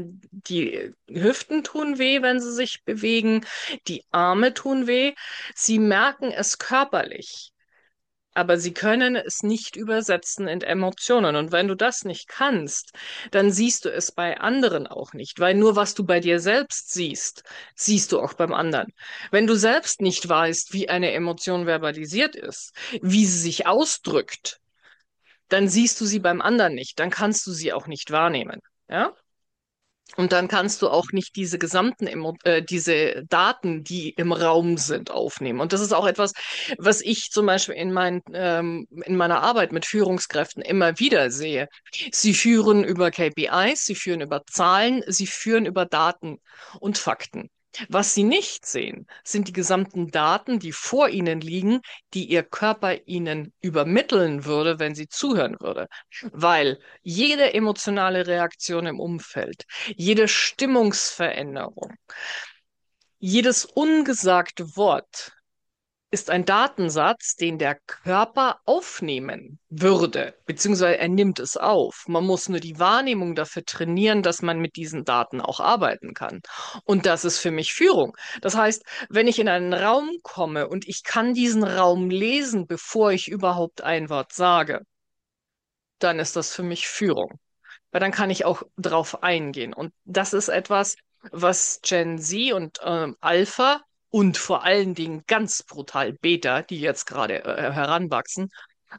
[SPEAKER 2] die Hüften tun weh, wenn sie sich bewegen, die Arme tun weh. Sie merken es körperlich, aber sie können es nicht übersetzen in Emotionen. Und wenn du das nicht kannst, dann siehst du es bei anderen auch nicht, weil nur was du bei dir selbst siehst, siehst du auch beim anderen. Wenn du selbst nicht weißt, wie eine Emotion verbalisiert ist, wie sie sich ausdrückt, dann siehst du sie beim anderen nicht, dann kannst du sie auch nicht wahrnehmen. Ja? Und dann kannst du auch nicht diese diese Daten, die im Raum sind, aufnehmen. Und das ist auch etwas, was ich zum Beispiel in meiner Arbeit mit Führungskräften immer wieder sehe. Sie führen über KPIs, sie führen über Zahlen, sie führen über Daten und Fakten. Was sie nicht sehen, sind die gesamten Daten, die vor ihnen liegen, die ihr Körper ihnen übermitteln würde, wenn sie zuhören würde. Weil jede emotionale Reaktion im Umfeld, jede Stimmungsveränderung, jedes ungesagte Wort ist ein Datensatz, den der Körper aufnehmen würde, beziehungsweise er nimmt es auf. Man muss nur die Wahrnehmung dafür trainieren, dass man mit diesen Daten auch arbeiten kann. Und das ist für mich Führung. Das heißt, wenn ich in einen Raum komme und ich kann diesen Raum lesen, bevor ich überhaupt ein Wort sage, dann ist das für mich Führung, weil dann kann ich auch drauf eingehen. Und das ist etwas, was Gen Z und Alpha und vor allen Dingen ganz brutal Beta, die jetzt gerade heranwachsen,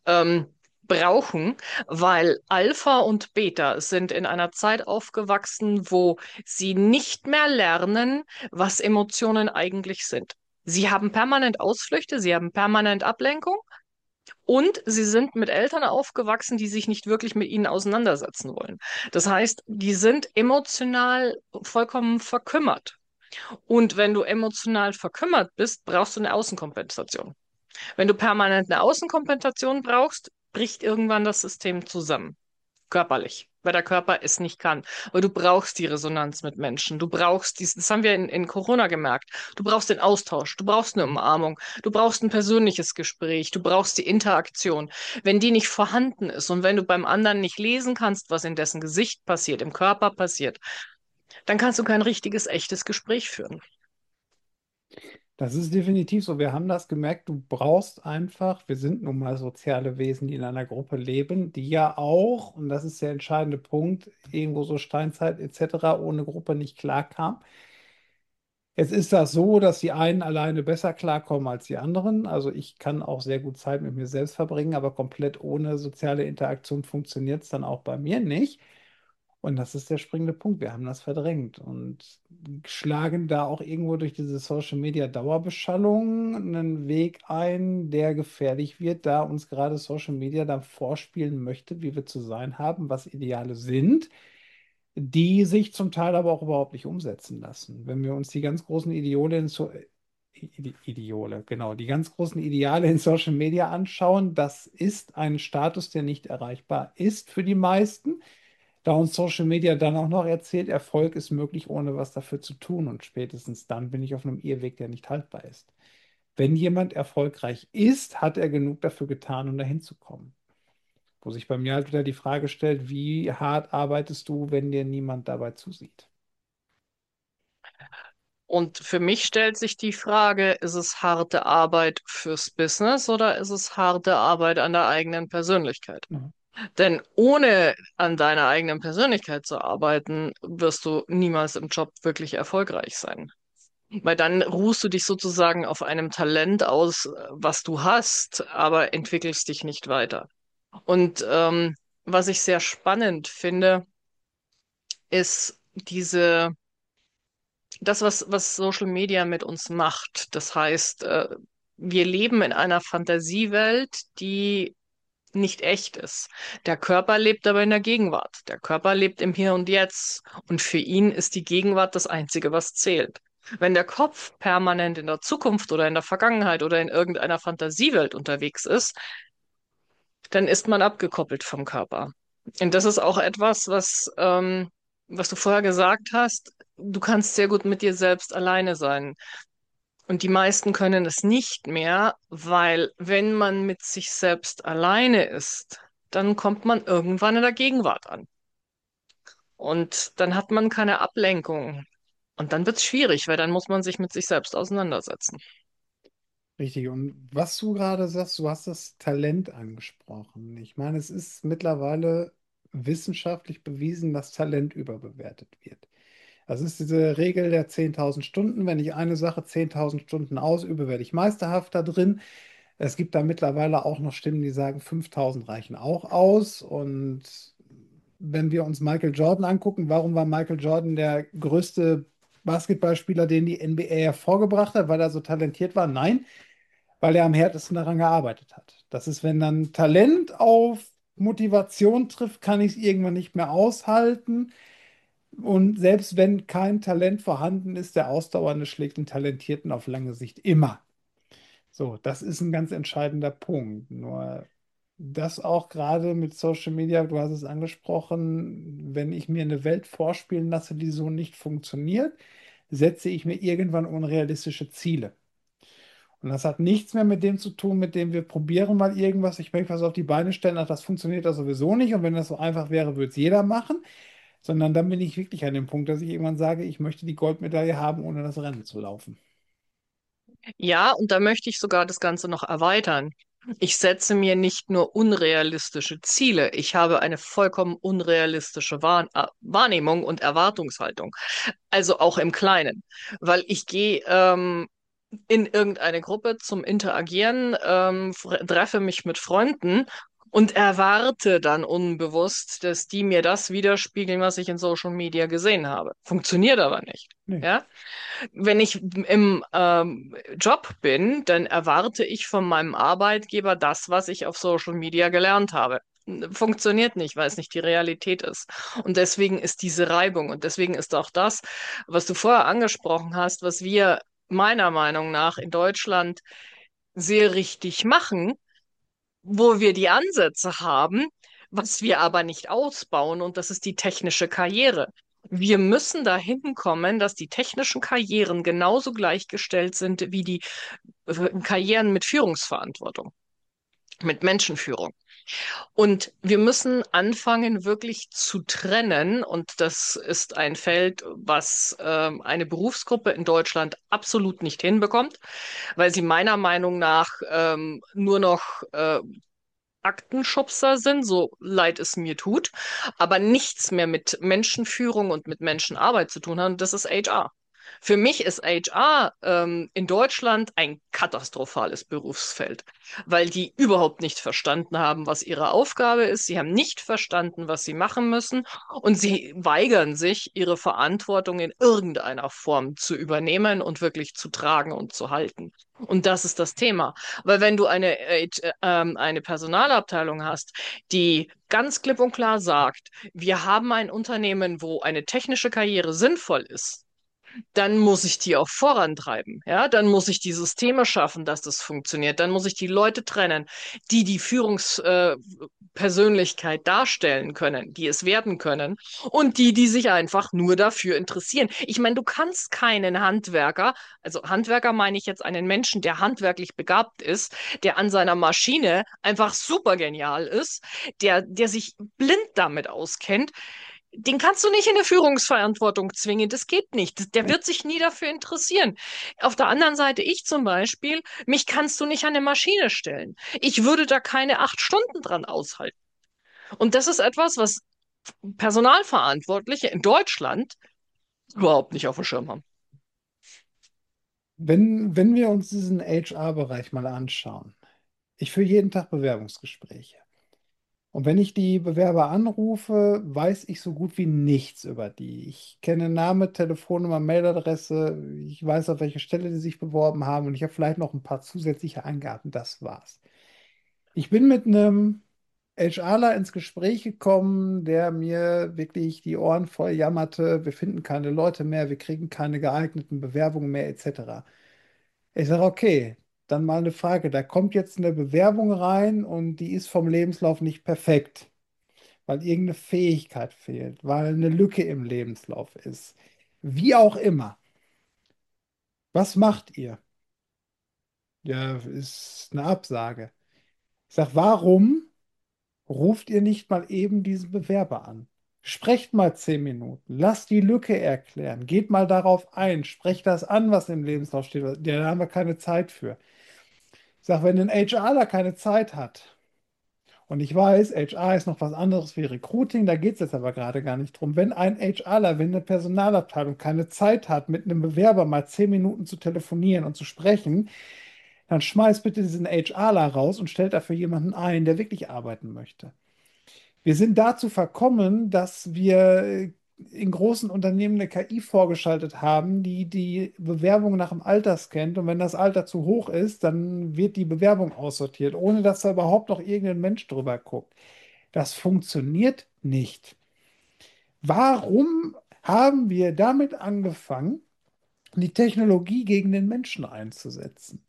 [SPEAKER 2] brauchen, weil Alpha und Beta sind in einer Zeit aufgewachsen, wo sie nicht mehr lernen, was Emotionen eigentlich sind. Sie haben permanent Ausflüchte, sie haben permanent Ablenkung und sie sind mit Eltern aufgewachsen, die sich nicht wirklich mit ihnen auseinandersetzen wollen. Das heißt, die sind emotional vollkommen verkümmert. Und wenn du emotional verkümmert bist, brauchst du eine Außenkompensation. Wenn du permanent eine Außenkompensation brauchst, bricht irgendwann das System zusammen. Körperlich, weil der Körper es nicht kann. Weil du brauchst die Resonanz mit Menschen. Du brauchst dies, das haben wir in Corona gemerkt. Du brauchst den Austausch, du brauchst eine Umarmung, du brauchst ein persönliches Gespräch, du brauchst die Interaktion. Wenn die nicht vorhanden ist und wenn du beim anderen nicht lesen kannst, was in dessen Gesicht passiert, im Körper passiert, dann kannst du kein richtiges, echtes Gespräch führen.
[SPEAKER 1] Das ist definitiv so. Wir haben das gemerkt, du brauchst einfach, wir sind nun mal soziale Wesen, die in einer Gruppe leben, die ja auch, und das ist der entscheidende Punkt, irgendwo so Steinzeit etc. ohne Gruppe nicht klarkam. Jetzt ist das so, dass die einen alleine besser klarkommen als die anderen. Also ich kann auch sehr gut Zeit mit mir selbst verbringen, aber komplett ohne soziale Interaktion funktioniert es dann auch bei mir nicht. Und das ist der springende Punkt. Wir haben das verdrängt und schlagen da auch irgendwo durch diese Social Media Dauerbeschallung einen Weg ein, der gefährlich wird, da uns gerade Social Media da vorspielen möchte, wie wir zu sein haben, was Ideale sind, die sich zum Teil aber auch überhaupt nicht umsetzen lassen. Wenn wir uns die ganz großen Ideole, genau, die ganz großen Ideale in Social Media anschauen, das ist ein Status, der nicht erreichbar ist für die meisten. Da uns Social Media dann auch noch erzählt, Erfolg ist möglich, ohne was dafür zu tun. Und spätestens dann bin ich auf einem Irrweg, der nicht haltbar ist. Wenn jemand erfolgreich ist, hat er genug dafür getan, um dahin zu kommen. Wo sich bei mir halt wieder die Frage stellt, wie hart arbeitest du, wenn dir niemand dabei zusieht?
[SPEAKER 2] Und für mich stellt sich die Frage, ist es harte Arbeit fürs Business oder ist es harte Arbeit an der eigenen Persönlichkeit?
[SPEAKER 1] Ja,
[SPEAKER 2] Denn ohne an deiner eigenen Persönlichkeit zu arbeiten, wirst du niemals im Job wirklich erfolgreich sein. Weil dann ruhst du dich sozusagen auf einem Talent aus, was du hast, aber entwickelst dich nicht weiter. Und was ich sehr spannend finde, ist was Social Media mit uns macht. Das heißt, wir leben in einer Fantasiewelt, die nicht echt ist. Der Körper lebt aber in der Gegenwart. Der Körper lebt im Hier und Jetzt. Und für ihn ist die Gegenwart das Einzige, was zählt. Wenn der Kopf permanent in der Zukunft oder in der Vergangenheit oder in irgendeiner Fantasiewelt unterwegs ist, dann ist man abgekoppelt vom Körper. Und das ist auch etwas, was du vorher gesagt hast. Du kannst sehr gut mit dir selbst alleine sein. Und die meisten können es nicht mehr, weil wenn man mit sich selbst alleine ist, dann kommt man irgendwann in der Gegenwart an. Und dann hat man keine Ablenkung. Und dann wird es schwierig, weil dann muss man sich mit sich selbst auseinandersetzen.
[SPEAKER 1] richtig. Und was du gerade sagst, du hast das Talent angesprochen. Ich meine, es ist mittlerweile wissenschaftlich bewiesen, dass Talent überbewertet wird. Das ist diese Regel der 10.000 Stunden. Wenn ich eine Sache 10.000 Stunden ausübe, werde ich meisterhaft da drin. Es gibt da mittlerweile auch noch Stimmen, die sagen, 5.000 reichen auch aus. Und wenn wir uns Michael Jordan angucken, warum war Michael Jordan der größte Basketballspieler, den die NBA hervorgebracht hat, weil er so talentiert war? Nein, weil er am härtesten daran gearbeitet hat. Das ist, wenn dann Talent auf Motivation trifft, kann ich es irgendwann nicht mehr aushalten. Und selbst wenn kein Talent vorhanden ist, der Ausdauernde schlägt den Talentierten auf lange Sicht immer. So, das ist ein ganz entscheidender Punkt. Nur das auch gerade mit Social Media, du hast es angesprochen, wenn ich mir eine Welt vorspielen lasse, die so nicht funktioniert, setze ich mir irgendwann unrealistische Ziele. Und das hat nichts mehr mit dem zu tun, mit dem wir probieren mal irgendwas, ich möchte was auf die Beine stellen, ach, das funktioniert ja sowieso nicht. Und wenn das so einfach wäre, würde es jeder machen. Sondern dann bin ich wirklich an dem Punkt, dass ich irgendwann sage, ich möchte die Goldmedaille haben, ohne das Rennen zu laufen.
[SPEAKER 2] Ja, und da möchte ich sogar das Ganze noch erweitern. Ich setze mir nicht nur unrealistische Ziele, ich habe eine vollkommen unrealistische Wahrnehmung und Erwartungshaltung. Also auch im Kleinen, weil ich gehe in irgendeine Gruppe zum Interagieren, treffe mich mit Freunden und erwarte dann unbewusst, dass die mir das widerspiegeln, was ich in Social Media gesehen habe. Funktioniert aber nicht.
[SPEAKER 1] Nee,
[SPEAKER 2] Ja? Wenn ich im Job bin, dann erwarte ich von meinem Arbeitgeber das, was ich auf Social Media gelernt habe. Funktioniert nicht, weil es nicht die Realität ist. Und deswegen ist diese Reibung und deswegen ist auch das, was du vorher angesprochen hast, was wir meiner Meinung nach in Deutschland sehr richtig machen, wo wir die Ansätze haben, was wir aber nicht ausbauen, und das ist die technische Karriere. Wir müssen dahin kommen, dass die technischen Karrieren genauso gleichgestellt sind wie die Karrieren mit Führungsverantwortung, mit Menschenführung. Und wir müssen anfangen, wirklich zu trennen. Und das ist ein Feld, was eine Berufsgruppe in Deutschland absolut nicht hinbekommt, weil sie meiner Meinung nach nur noch Aktenschubser sind, so leid es mir tut, aber nichts mehr mit Menschenführung und mit Menschenarbeit zu tun haben. Das ist HR. Für mich ist HR in Deutschland ein katastrophales Berufsfeld, weil die überhaupt nicht verstanden haben, was ihre Aufgabe ist. Sie haben nicht verstanden, was sie machen müssen und sie weigern sich, ihre Verantwortung in irgendeiner Form zu übernehmen und wirklich zu tragen und zu halten. Und das ist das Thema. Weil wenn du eine Personalabteilung hast, die ganz klipp und klar sagt, wir haben ein Unternehmen, wo eine technische Karriere sinnvoll ist, dann muss ich die auch vorantreiben. Ja, dann muss ich die Systeme schaffen, dass das funktioniert. Dann muss ich die Leute trennen, die die Führungspersönlichkeit darstellen können, die es werden können und die, die sich einfach nur dafür interessieren. Ich meine, du kannst keinen Handwerker, also Handwerker meine ich jetzt einen Menschen, der handwerklich begabt ist, der an seiner Maschine einfach super genial ist, der sich blind damit auskennt, den kannst du nicht in eine Führungsverantwortung zwingen. Das geht nicht. Der wird sich nie dafür interessieren. Auf der anderen Seite, ich zum Beispiel, mich kannst du nicht an eine Maschine stellen. Ich würde da keine 8 Stunden dran aushalten. Und das ist etwas, was Personalverantwortliche in Deutschland überhaupt nicht auf dem Schirm haben.
[SPEAKER 1] Wenn wir uns diesen HR-Bereich mal anschauen, ich führe jeden Tag Bewerbungsgespräche. Und wenn ich die Bewerber anrufe, weiß ich so gut wie nichts über die. Ich kenne Name, Telefonnummer, Mailadresse, ich weiß, auf welche Stelle die sich beworben haben und ich habe vielleicht noch ein paar zusätzliche Angaben. Das war's. Ich bin mit einem HRler ins Gespräch gekommen, der mir wirklich die Ohren voll jammerte, wir finden keine Leute mehr, wir kriegen keine geeigneten Bewerbungen mehr, etc. Ich sage, okay, dann mal eine Frage. Da kommt jetzt eine Bewerbung rein und die ist vom Lebenslauf nicht perfekt, weil irgendeine Fähigkeit fehlt, weil eine Lücke im Lebenslauf ist. Wie auch immer. Was macht ihr? Ja, ist eine Absage. Ich sage, warum ruft ihr nicht mal eben diesen Bewerber an? Sprecht mal 10 Minuten, lasst die Lücke erklären, geht mal darauf ein, sprecht das an, was im Lebenslauf steht. Ja, da haben wir keine Zeit für. Ich sage, wenn ein HRler keine Zeit hat, und ich weiß, HR ist noch was anderes wie Recruiting, da geht es jetzt aber gerade gar nicht drum. Wenn ein HRler, wenn eine Personalabteilung keine Zeit hat, mit einem Bewerber mal 10 Minuten zu telefonieren und zu sprechen, dann schmeißt bitte diesen HRler raus und stellt dafür jemanden ein, der wirklich arbeiten möchte. Wir sind dazu verkommen, dass wir in großen Unternehmen eine KI vorgeschaltet haben, die die Bewerbung nach dem Alter scannt. Und wenn das Alter zu hoch ist, dann wird die Bewerbung aussortiert, ohne dass da überhaupt noch irgendein Mensch drüber guckt. Das funktioniert nicht. Warum haben wir damit angefangen, die Technologie gegen den Menschen einzusetzen?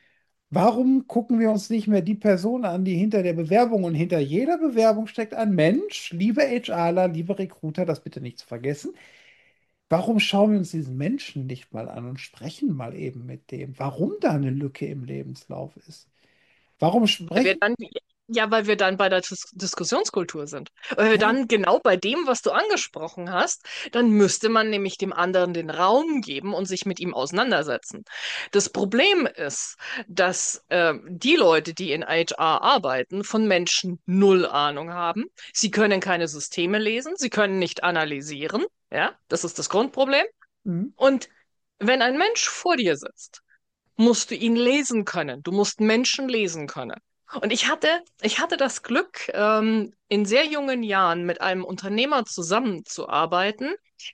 [SPEAKER 1] Warum gucken wir uns nicht mehr die Person an, die hinter der Bewerbung und hinter jeder Bewerbung steckt ein Mensch, liebe HRler, liebe Recruiter, das bitte nicht zu vergessen. Warum schauen wir uns diesen Menschen nicht mal an und sprechen mal eben mit dem? Warum da eine Lücke im Lebenslauf ist? Warum
[SPEAKER 2] Weil wir
[SPEAKER 1] sprechen?
[SPEAKER 2] dann, ja, weil wir dann bei der Diskussionskultur sind. Weil wir
[SPEAKER 1] Ja,
[SPEAKER 2] dann genau bei dem, was du angesprochen hast, dann müsste man nämlich dem anderen den Raum geben und sich mit ihm auseinandersetzen. Das Problem ist, dass die Leute, die in HR arbeiten, von Menschen null Ahnung haben. Sie können keine Systeme lesen, sie können nicht analysieren. Ja, das ist das Grundproblem.
[SPEAKER 1] mhm.
[SPEAKER 2] Und wenn ein Mensch vor dir sitzt, musst du ihn lesen können. Du musst Menschen lesen können. Und ich hatte das Glück, in sehr jungen Jahren mit einem Unternehmer zusammenzuarbeiten,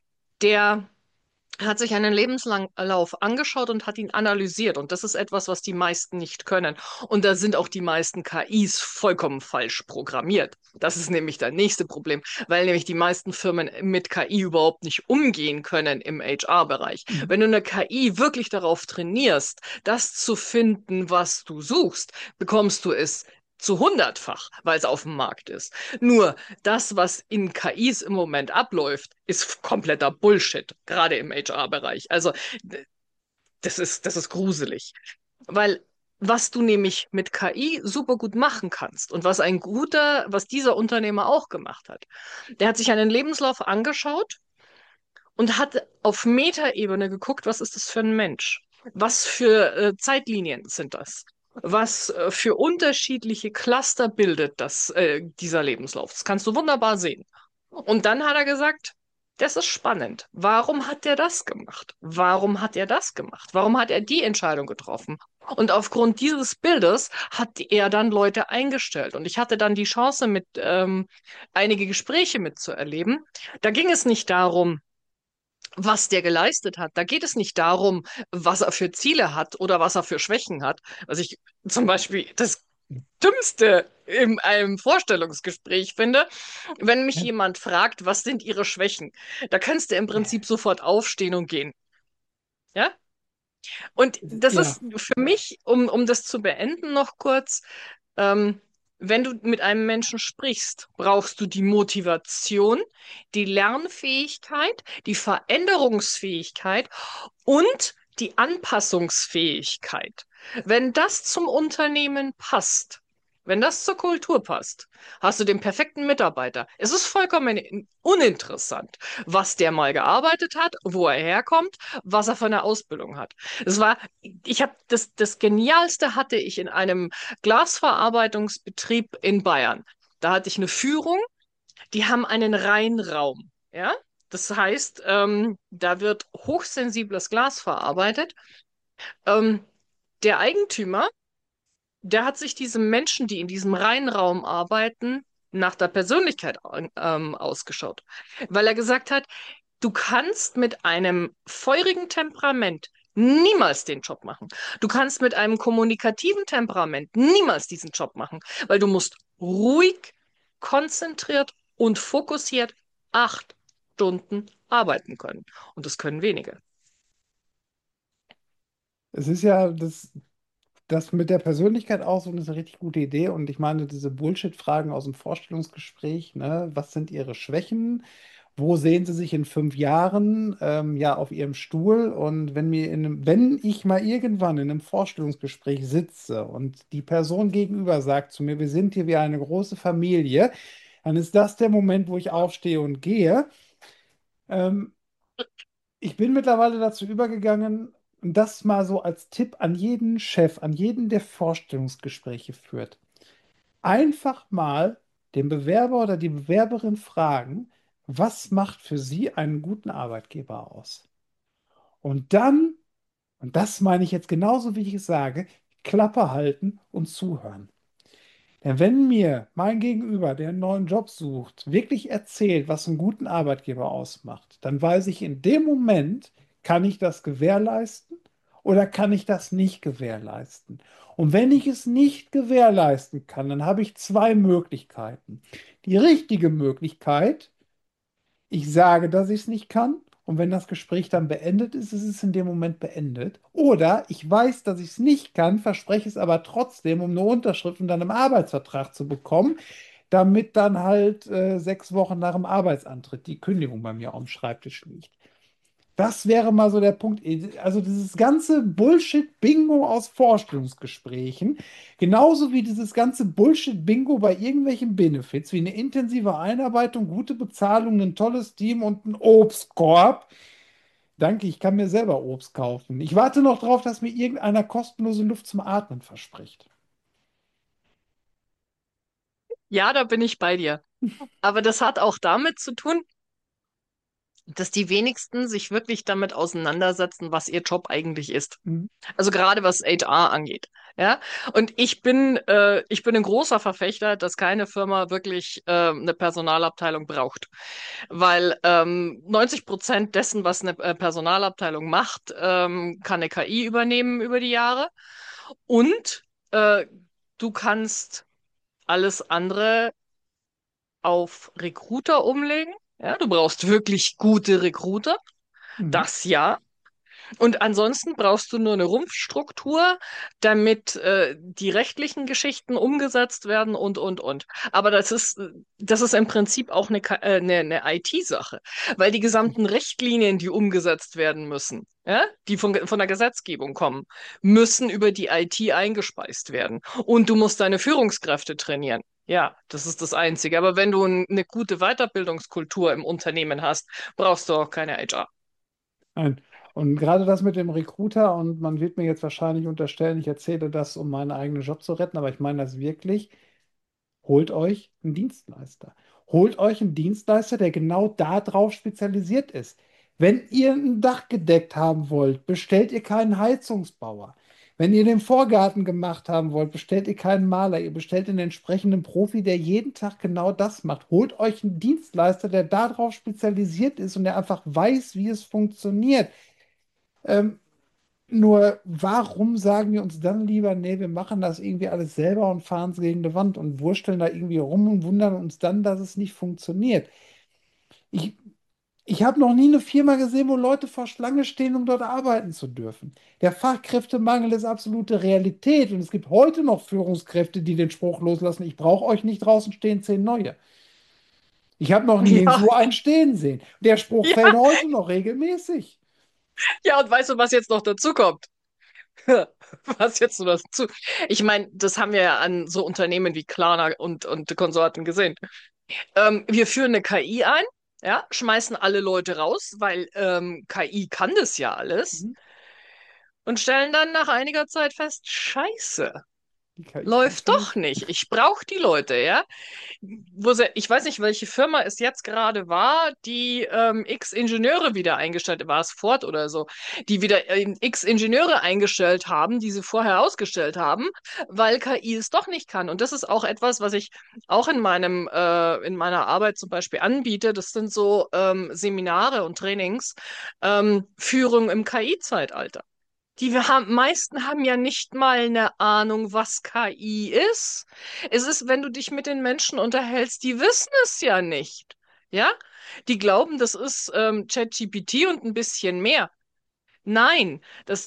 [SPEAKER 2] der hat sich einen Lebenslauf angeschaut und hat ihn analysiert. Und das ist etwas, was die meisten nicht können. Und da sind auch die meisten KIs vollkommen falsch programmiert. Das ist nämlich das nächste Problem, weil nämlich die meisten Firmen mit KI überhaupt nicht umgehen können im HR-Bereich.
[SPEAKER 1] Mhm.
[SPEAKER 2] Wenn du eine KI wirklich darauf trainierst, das zu finden, was du suchst, bekommst du es zu 100-fach, weil es auf dem Markt ist. Nur das, was in KIs im Moment abläuft, ist kompletter Bullshit, gerade im HR-Bereich. Also das ist gruselig, weil was du nämlich mit KI super gut machen kannst und was dieser Unternehmer auch gemacht hat, der hat sich einen Lebenslauf angeschaut und hat auf Metaebene geguckt, was ist das für ein Mensch? Was für Zeitlinien sind das? Was für unterschiedliche Cluster bildet dieser Lebenslauf? Das kannst du wunderbar sehen. Und dann hat er gesagt, Das ist spannend. Warum hat der das gemacht? Warum hat er das gemacht? Warum hat er die Entscheidung getroffen? Und aufgrund dieses Bildes hat er dann Leute eingestellt. Und ich hatte dann die Chance, mit einige Gespräche mitzuerleben. Da ging es nicht darum, was der geleistet hat. Da geht es nicht darum, was er für Ziele hat oder was er für Schwächen hat. Was ich zum Beispiel das Dümmste in einem Vorstellungsgespräch finde, wenn mich
[SPEAKER 1] Ja,
[SPEAKER 2] jemand fragt, was sind Ihre Schwächen? Da kannst du im Prinzip sofort aufstehen und gehen. Ja? Und das
[SPEAKER 1] ja.
[SPEAKER 2] ist für mich, um das zu beenden, noch kurz, ähm, wenn du mit einem Menschen sprichst, brauchst du die Motivation, die Lernfähigkeit, die Veränderungsfähigkeit und die Anpassungsfähigkeit. Wenn das zum Unternehmen passt, wenn das zur Kultur passt, hast du den perfekten Mitarbeiter. Es ist vollkommen uninteressant, was der mal gearbeitet hat, wo er herkommt, was er für eine Ausbildung hat. Es war, ich habe das Genialste hatte ich in einem Glasverarbeitungsbetrieb in Bayern. Da hatte ich eine Führung, die haben einen Reinraum. Ja? Das heißt, da wird hochsensibles Glas verarbeitet. Ähm, der Eigentümer, der hat sich diese Menschen, die in diesem Reinraum arbeiten, nach der Persönlichkeit ausgeschaut, weil er gesagt hat, du kannst mit einem feurigen Temperament niemals den Job machen. Du kannst mit einem kommunikativen Temperament niemals diesen Job machen, weil du musst ruhig, konzentriert und fokussiert 8 Stunden arbeiten können. Und das können wenige.
[SPEAKER 1] Es ist ja das mit der Persönlichkeit aussuchen ist eine richtig gute Idee. Und ich meine, diese Bullshit-Fragen aus dem Vorstellungsgespräch, ne? Was sind Ihre Schwächen? Wo sehen Sie sich in 5 Jahren? Ja, auf Ihrem Stuhl. Und wenn ich mal irgendwann in einem Vorstellungsgespräch sitze und die Person gegenüber sagt zu mir, wir sind hier wie eine große Familie, dann ist das der Moment, wo ich aufstehe und gehe. Ähm, Ich bin mittlerweile dazu übergegangen, und das mal so als Tipp an jeden Chef, an jeden, der Vorstellungsgespräche führt. Einfach mal den Bewerber oder die Bewerberin fragen, was macht für Sie einen guten Arbeitgeber aus? Und dann, und das meine ich jetzt genauso, wie ich es sage, Klappe halten und zuhören. Denn wenn mir mein Gegenüber, der einen neuen Job sucht, wirklich erzählt, was einen guten Arbeitgeber ausmacht, dann weiß ich in dem Moment, kann ich das gewährleisten oder kann ich das nicht gewährleisten? Und wenn ich es nicht gewährleisten kann, dann habe ich zwei Möglichkeiten. Die richtige Möglichkeit, ich sage, dass ich es nicht kann. Und wenn das Gespräch dann beendet ist, ist es in dem Moment beendet. Oder ich weiß, dass ich es nicht kann, verspreche es aber trotzdem, um eine Unterschrift und dann einen Arbeitsvertrag zu bekommen, damit dann halt 6 Wochen nach dem Arbeitsantritt die Kündigung bei mir auf dem Schreibtisch liegt. Das wäre mal so der Punkt. Also dieses ganze Bullshit-Bingo aus Vorstellungsgesprächen, genauso wie dieses ganze Bullshit-Bingo bei irgendwelchen Benefits, wie eine intensive Einarbeitung, gute Bezahlung, ein tolles Team und ein Obstkorb. Danke, ich kann mir selber Obst kaufen. Ich warte noch drauf, dass mir irgendeiner kostenlose Luft zum Atmen verspricht.
[SPEAKER 2] Ja, da bin ich bei dir. Aber das hat auch damit zu tun, dass die wenigsten sich wirklich damit auseinandersetzen, was ihr Job eigentlich ist.
[SPEAKER 1] Hm?
[SPEAKER 2] Also gerade was HR angeht. Ja, und ich bin ein großer Verfechter, dass keine Firma wirklich eine Personalabteilung braucht, weil 90% dessen, was eine Personalabteilung macht, kann eine KI übernehmen über die Jahre und äh, du kannst alles andere auf Recruiter umlegen. Ja, du brauchst wirklich gute Recruiter,
[SPEAKER 1] Hm.
[SPEAKER 2] das ja. Und ansonsten brauchst du nur eine Rumpfstruktur, damit die rechtlichen Geschichten umgesetzt werden und. Aber das ist im Prinzip auch eine IT-Sache, weil die gesamten Richtlinien, die umgesetzt werden müssen, ja, die von der Gesetzgebung kommen, müssen über die IT eingespeist werden. Und du musst deine Führungskräfte trainieren. Ja, das ist das Einzige. Aber wenn du eine gute Weiterbildungskultur im Unternehmen hast, brauchst du auch keine HR.
[SPEAKER 1] Nein. Und gerade das mit dem Recruiter, und man wird mir jetzt wahrscheinlich unterstellen, ich erzähle das, um meinen eigenen Job zu retten, aber ich meine das wirklich. Holt euch einen Dienstleister. Holt euch einen Dienstleister, der genau darauf spezialisiert ist. Wenn ihr ein Dach gedeckt haben wollt, bestellt ihr keinen Heizungsbauer. Wenn ihr den Vorgarten gemacht haben wollt, bestellt ihr keinen Maler. Ihr bestellt den entsprechenden Profi, der jeden Tag genau das macht. Holt euch einen Dienstleister, der darauf spezialisiert ist und der einfach weiß, wie es funktioniert. Ähm, Nur warum sagen wir uns dann lieber, nee, wir machen das irgendwie alles selber und fahren es gegen die Wand und wursteln da irgendwie rum und wundern uns dann, dass es nicht funktioniert? Ich, ich habe noch nie eine Firma gesehen, wo Leute vor Schlange stehen, um dort arbeiten zu dürfen. Der Fachkräftemangel ist absolute Realität und es gibt heute noch Führungskräfte, die den Spruch loslassen, ich brauche euch nicht, draußen stehen 10 neue. Ich habe noch nie
[SPEAKER 2] Ja,
[SPEAKER 1] so einen stehen sehen. Der Spruch
[SPEAKER 2] ja,
[SPEAKER 1] fällt heute noch regelmäßig.
[SPEAKER 2] ja, und weißt du, was jetzt noch dazu kommt? Was jetzt so dazu? Ich meine, das haben wir ja an so Unternehmen wie Klarna und Konsorten gesehen. Wir führen eine KI ein, ja, schmeißen alle Leute raus, weil KI kann das ja alles
[SPEAKER 1] Mhm.
[SPEAKER 2] und stellen dann nach einiger Zeit fest, Scheiße,
[SPEAKER 1] Die KI kann es
[SPEAKER 2] läuft
[SPEAKER 1] ja
[SPEAKER 2] doch
[SPEAKER 1] nicht.
[SPEAKER 2] nicht. Ich brauche die Leute, ja. Ich weiß nicht, welche Firma es jetzt gerade war, die X Ingenieure wieder eingestellt, war es Ford oder so, die wieder X Ingenieure eingestellt haben, die sie vorher ausgestellt haben, weil KI es doch nicht kann. Und das ist auch etwas, was ich auch in meiner Arbeit zum Beispiel anbiete. Das sind so Seminare und Trainings, Führung im KI-Zeitalter. Meisten haben ja nicht mal eine Ahnung, was KI ist. Es ist, wenn du dich mit den Menschen unterhältst, die wissen es ja nicht. Ja? Die glauben, das ist ChatGPT und ein bisschen mehr. Nein,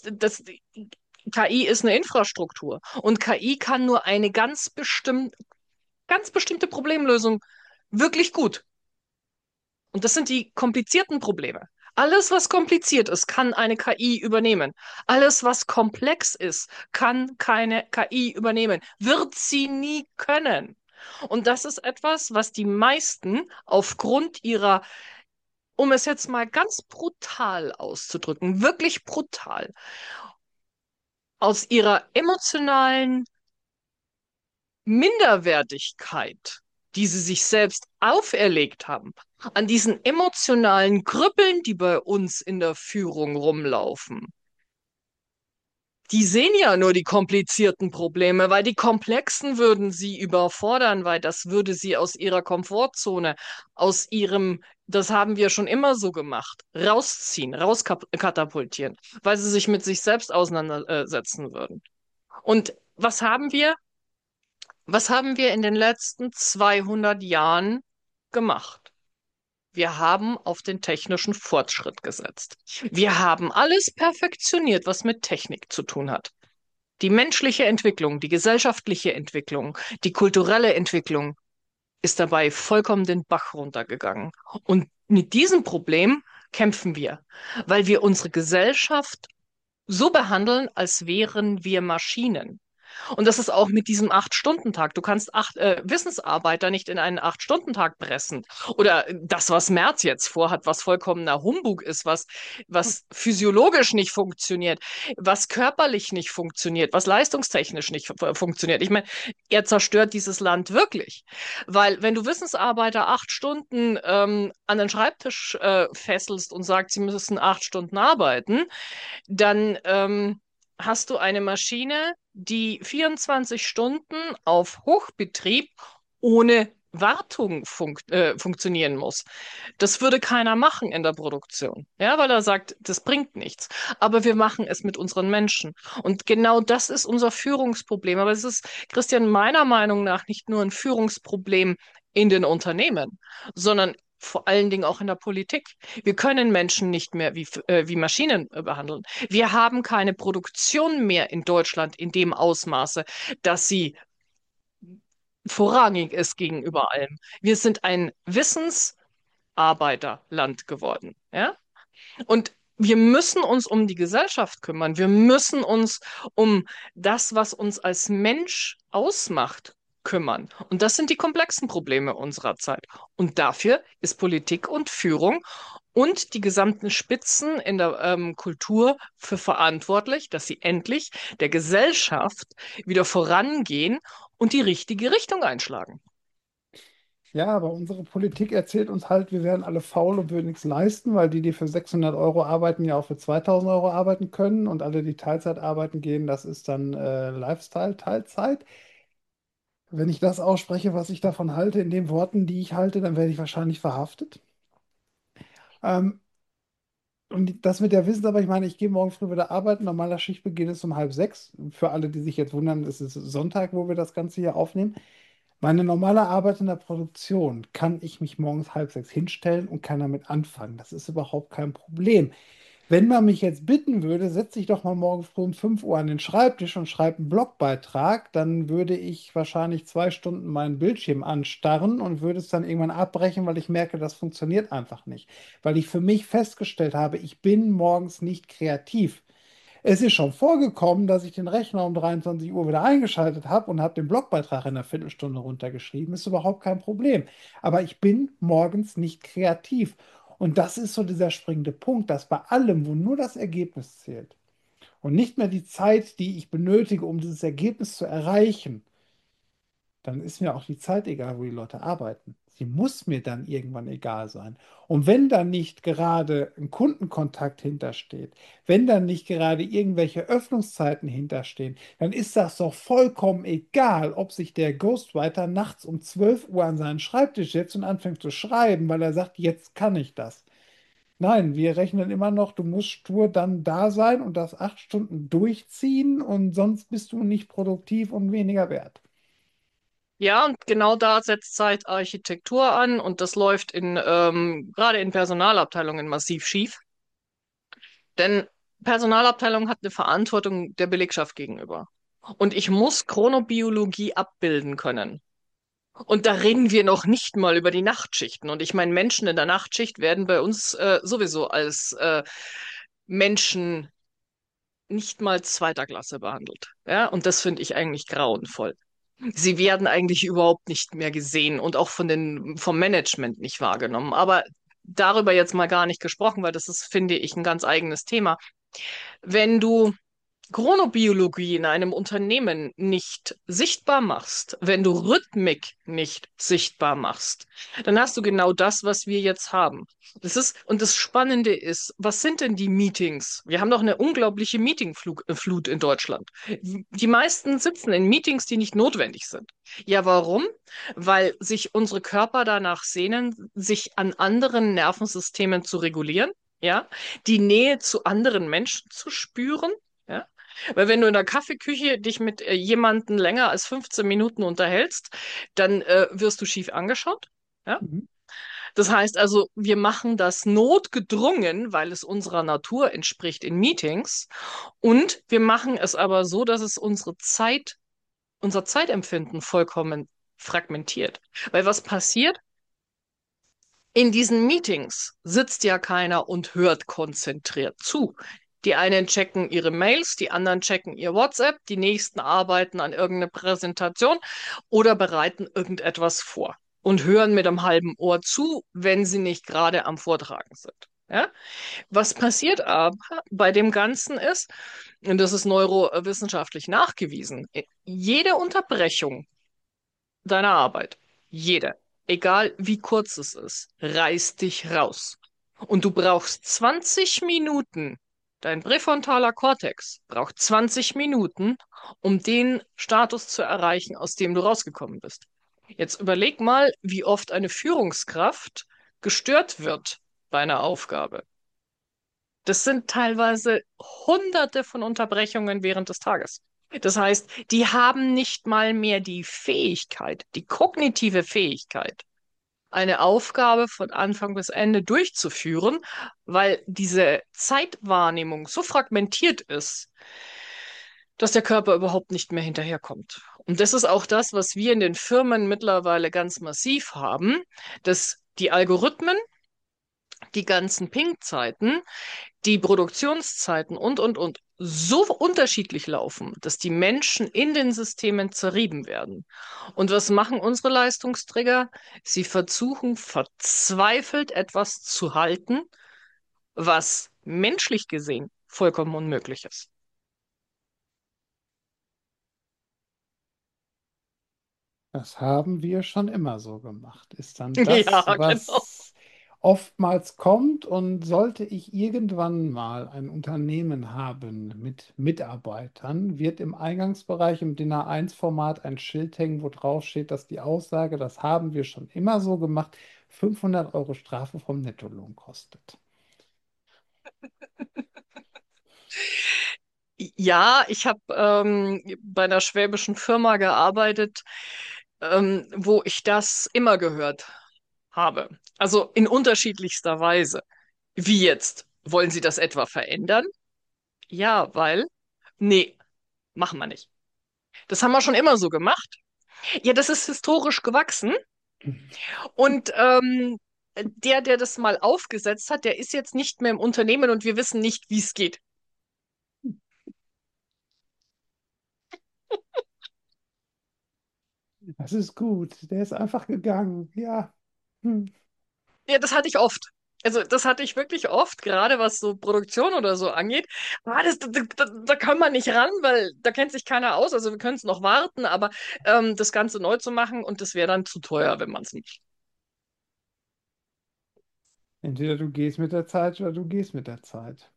[SPEAKER 2] KI ist eine Infrastruktur und KI kann nur eine ganz bestimmte Problemlösung wirklich gut. Und das sind die komplizierten Probleme. Alles, was kompliziert ist, kann eine KI übernehmen. Alles, was komplex ist, kann keine KI übernehmen. Wird sie nie können. Und das ist etwas, was die meisten aufgrund ihrer, um es jetzt mal ganz brutal auszudrücken, wirklich brutal, aus ihrer emotionalen Minderwertigkeit, die sie sich selbst auferlegt haben, an diesen emotionalen Krüppeln, die bei uns in der Führung rumlaufen. Die sehen ja nur die komplizierten Probleme, weil die komplexen würden sie überfordern, weil das würde sie aus ihrer Komfortzone, aus ihrem, das haben wir schon immer so gemacht, rausziehen, rauskatapultieren, weil sie sich mit sich selbst auseinandersetzen würden. Und was haben wir in den letzten 200 Jahren gemacht? Wir haben auf den technischen Fortschritt gesetzt. Wir haben alles perfektioniert, was mit Technik zu tun hat. Die menschliche Entwicklung, die gesellschaftliche Entwicklung, die kulturelle Entwicklung ist dabei vollkommen den Bach runtergegangen. Und mit diesem Problem kämpfen wir, weil wir unsere Gesellschaft so behandeln, als wären wir Maschinen. Und das ist auch mit diesem Acht-Stunden-Tag. Du kannst Wissensarbeiter nicht in einen Acht-Stunden-Tag pressen. Oder das, was Merz jetzt vorhat, was vollkommener Humbug ist, was physiologisch nicht funktioniert, was körperlich nicht funktioniert, was leistungstechnisch nicht funktioniert. Ich meine, er zerstört dieses Land wirklich. Weil wenn du Wissensarbeiter 8 Stunden an den Schreibtisch fesselst und sagst, sie müssen 8 Stunden arbeiten, dann hast du eine Maschine, die 24 Stunden auf Hochbetrieb ohne Wartung funktionieren muss. Das würde keiner machen in der Produktion, ja, weil er sagt, das bringt nichts. Aber wir machen es mit unseren Menschen. Und genau das ist unser Führungsproblem. Aber es ist, Christian, meiner Meinung nach nicht nur ein Führungsproblem in den Unternehmen, sondern vor allen Dingen auch in der Politik. Wir können Menschen nicht mehr wie Maschinen behandeln. Wir haben keine Produktion mehr in Deutschland in dem Ausmaße, dass sie vorrangig ist gegenüber allem. Wir sind ein Wissensarbeiterland geworden, ja? Und wir müssen uns um die Gesellschaft kümmern. Wir müssen uns um das, was uns als Mensch ausmacht, kümmern. Und das sind die komplexen Probleme unserer Zeit. Und dafür ist Politik und Führung und die gesamten Spitzen in der Kultur für verantwortlich, dass sie endlich der Gesellschaft wieder vorangehen und die richtige Richtung einschlagen.
[SPEAKER 1] Ja, aber unsere Politik erzählt uns halt, wir wären alle faul und würden nichts leisten, weil die, die für 600 € arbeiten, ja auch für 2000 € arbeiten können und alle, die Teilzeit arbeiten gehen, das ist dann Lifestyle-Teilzeit. Wenn ich das ausspreche, was ich davon halte, in den Worten, die ich halte, dann werde ich wahrscheinlich verhaftet. Ähm, und das mit der Wissensarbeit, ich meine, ich gehe morgen früh wieder arbeiten. Normaler Schichtbeginn ist um halb sechs. Für alle, die sich jetzt wundern, es ist Sonntag, wo wir das Ganze hier aufnehmen. Meine normale Arbeit in der Produktion kann ich mich morgens halb sechs hinstellen und kann damit anfangen. Das ist überhaupt kein Problem. Wenn man mich jetzt bitten würde, setze ich doch mal morgen früh um 5 Uhr an den Schreibtisch und schreibe einen Blogbeitrag, dann würde ich wahrscheinlich 2 Stunden meinen Bildschirm anstarren und würde es dann irgendwann abbrechen, weil ich merke, das funktioniert einfach nicht. Weil ich für mich festgestellt habe, ich bin morgens nicht kreativ. Es ist schon vorgekommen, dass ich den Rechner um 23 Uhr wieder eingeschaltet habe und habe den Blogbeitrag in einer Viertelstunde runtergeschrieben. Ist überhaupt kein Problem. Aber ich bin morgens nicht kreativ. Und das ist so dieser springende Punkt, dass bei allem, wo nur das Ergebnis zählt und nicht mehr die Zeit, die ich benötige, um dieses Ergebnis zu erreichen, dann ist mir auch die Zeit egal, wo die Leute arbeiten. Sie muss mir dann irgendwann egal sein. Und wenn dann nicht gerade ein Kundenkontakt hintersteht, wenn dann nicht gerade irgendwelche Öffnungszeiten hinterstehen, dann ist das doch vollkommen egal, ob sich der Ghostwriter nachts um 12 Uhr an seinen Schreibtisch setzt und anfängt zu schreiben, weil er sagt, jetzt kann ich das. Nein, wir rechnen immer noch, du musst stur dann da sein und das 8 Stunden durchziehen und sonst bist du nicht produktiv und weniger wert.
[SPEAKER 2] Ja, und genau da setzt Zeitarchitektur an und das läuft gerade in Personalabteilungen massiv schief. Denn Personalabteilung hat eine Verantwortung der Belegschaft gegenüber. Und ich muss Chronobiologie abbilden können. Und da reden wir noch nicht mal über die Nachtschichten. Und ich meine, Menschen in der Nachtschicht werden bei uns sowieso als Menschen nicht mal zweiter Klasse behandelt. Ja, und das finde ich eigentlich grauenvoll. Sie werden eigentlich überhaupt nicht mehr gesehen und auch vom Management nicht wahrgenommen. Aber darüber jetzt mal gar nicht gesprochen, weil das ist, finde ich, ein ganz eigenes Thema. Wenn du Chronobiologie in einem Unternehmen nicht sichtbar machst, wenn du Rhythmik nicht sichtbar machst, dann hast du genau das, was wir jetzt haben. Und das Spannende ist, was sind denn die Meetings? Wir haben doch eine unglaubliche Meetingflut in Deutschland. Die meisten sitzen in Meetings, die nicht notwendig sind. Ja, warum? Weil sich unsere Körper danach sehnen, sich an anderen Nervensystemen zu regulieren, ja, die Nähe zu anderen Menschen zu spüren. Ja, weil wenn du in der Kaffeeküche dich mit jemandem länger als 15 Minuten unterhältst, dann wirst du schief angeschaut. Ja?
[SPEAKER 1] Mhm.
[SPEAKER 2] Das heißt also, wir machen das notgedrungen, weil es unserer Natur entspricht in Meetings. Und wir machen es aber so, dass es unser Zeitempfinden vollkommen fragmentiert. Weil was passiert? In diesen Meetings sitzt ja keiner und hört konzentriert zu. Die einen checken ihre Mails, die anderen checken ihr WhatsApp, die nächsten arbeiten an irgendeiner Präsentation oder bereiten irgendetwas vor und hören mit einem halben Ohr zu, wenn sie nicht gerade am Vortragen sind. Ja? Was passiert aber bei dem Ganzen ist, und das ist neurowissenschaftlich nachgewiesen, jede Unterbrechung deiner Arbeit. Jede. Egal wie kurz es ist, reißt dich raus. Und du brauchst 20 Minuten. Dein präfrontaler Kortex braucht 20 Minuten, um den Status zu erreichen, aus dem du rausgekommen bist. Jetzt überleg mal, wie oft eine Führungskraft gestört wird bei einer Aufgabe. Das sind teilweise Hunderte von Unterbrechungen während des Tages. Das heißt, die haben nicht mal mehr die Fähigkeit, die kognitive Fähigkeit, eine Aufgabe von Anfang bis Ende durchzuführen, weil diese Zeitwahrnehmung so fragmentiert ist, dass der Körper überhaupt nicht mehr hinterherkommt. Und das ist auch das, was wir in den Firmen mittlerweile ganz massiv haben, dass die Algorithmen, die ganzen Ping-Zeiten, die Produktionszeiten und so unterschiedlich laufen, dass die Menschen in den Systemen zerrieben werden. Und was machen unsere Leistungsträger? Sie versuchen verzweifelt etwas zu halten, was menschlich gesehen vollkommen unmöglich ist.
[SPEAKER 1] Das haben wir schon immer so gemacht. Ist dann
[SPEAKER 2] Ja,
[SPEAKER 1] das,
[SPEAKER 2] genau.
[SPEAKER 1] was oftmals kommt. Und sollte ich irgendwann mal ein Unternehmen haben mit Mitarbeitern, wird im Eingangsbereich im DIN A1-Format ein Schild hängen, wo drauf steht, dass die Aussage, das haben wir schon immer so gemacht, 500 € Strafe vom Nettolohn kostet.
[SPEAKER 2] Ja, ich habe bei einer schwäbischen Firma gearbeitet, wo ich das immer gehört habe. Also in unterschiedlichster Weise. Wie jetzt? Wollen Sie das etwa verändern? Ja, weil? Nee, machen wir nicht. Das haben wir schon immer so gemacht. Ja, das ist historisch gewachsen. Und der das mal aufgesetzt hat, der ist jetzt nicht mehr im Unternehmen und wir wissen nicht, wie es geht.
[SPEAKER 1] Das ist gut. Der ist einfach gegangen. Ja. Hm.
[SPEAKER 2] Ja, das hatte ich oft. Also das hatte ich wirklich oft, gerade was so Produktion oder so angeht. Da kann man nicht ran, weil da kennt sich keiner aus. Also wir können es noch warten, aber das Ganze neu zu machen und das wäre dann zu teuer, wenn man es nicht.
[SPEAKER 1] Entweder du gehst mit der Zeit oder du gehst mit der Zeit.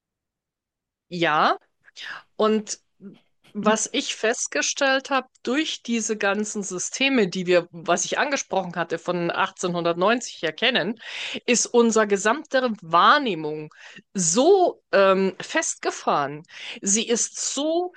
[SPEAKER 2] Ja, und was ich festgestellt habe durch diese ganzen Systeme, die wir, was ich angesprochen hatte, von 1890 her kennen, ist unsere gesamte Wahrnehmung so festgefahren. Sie ist so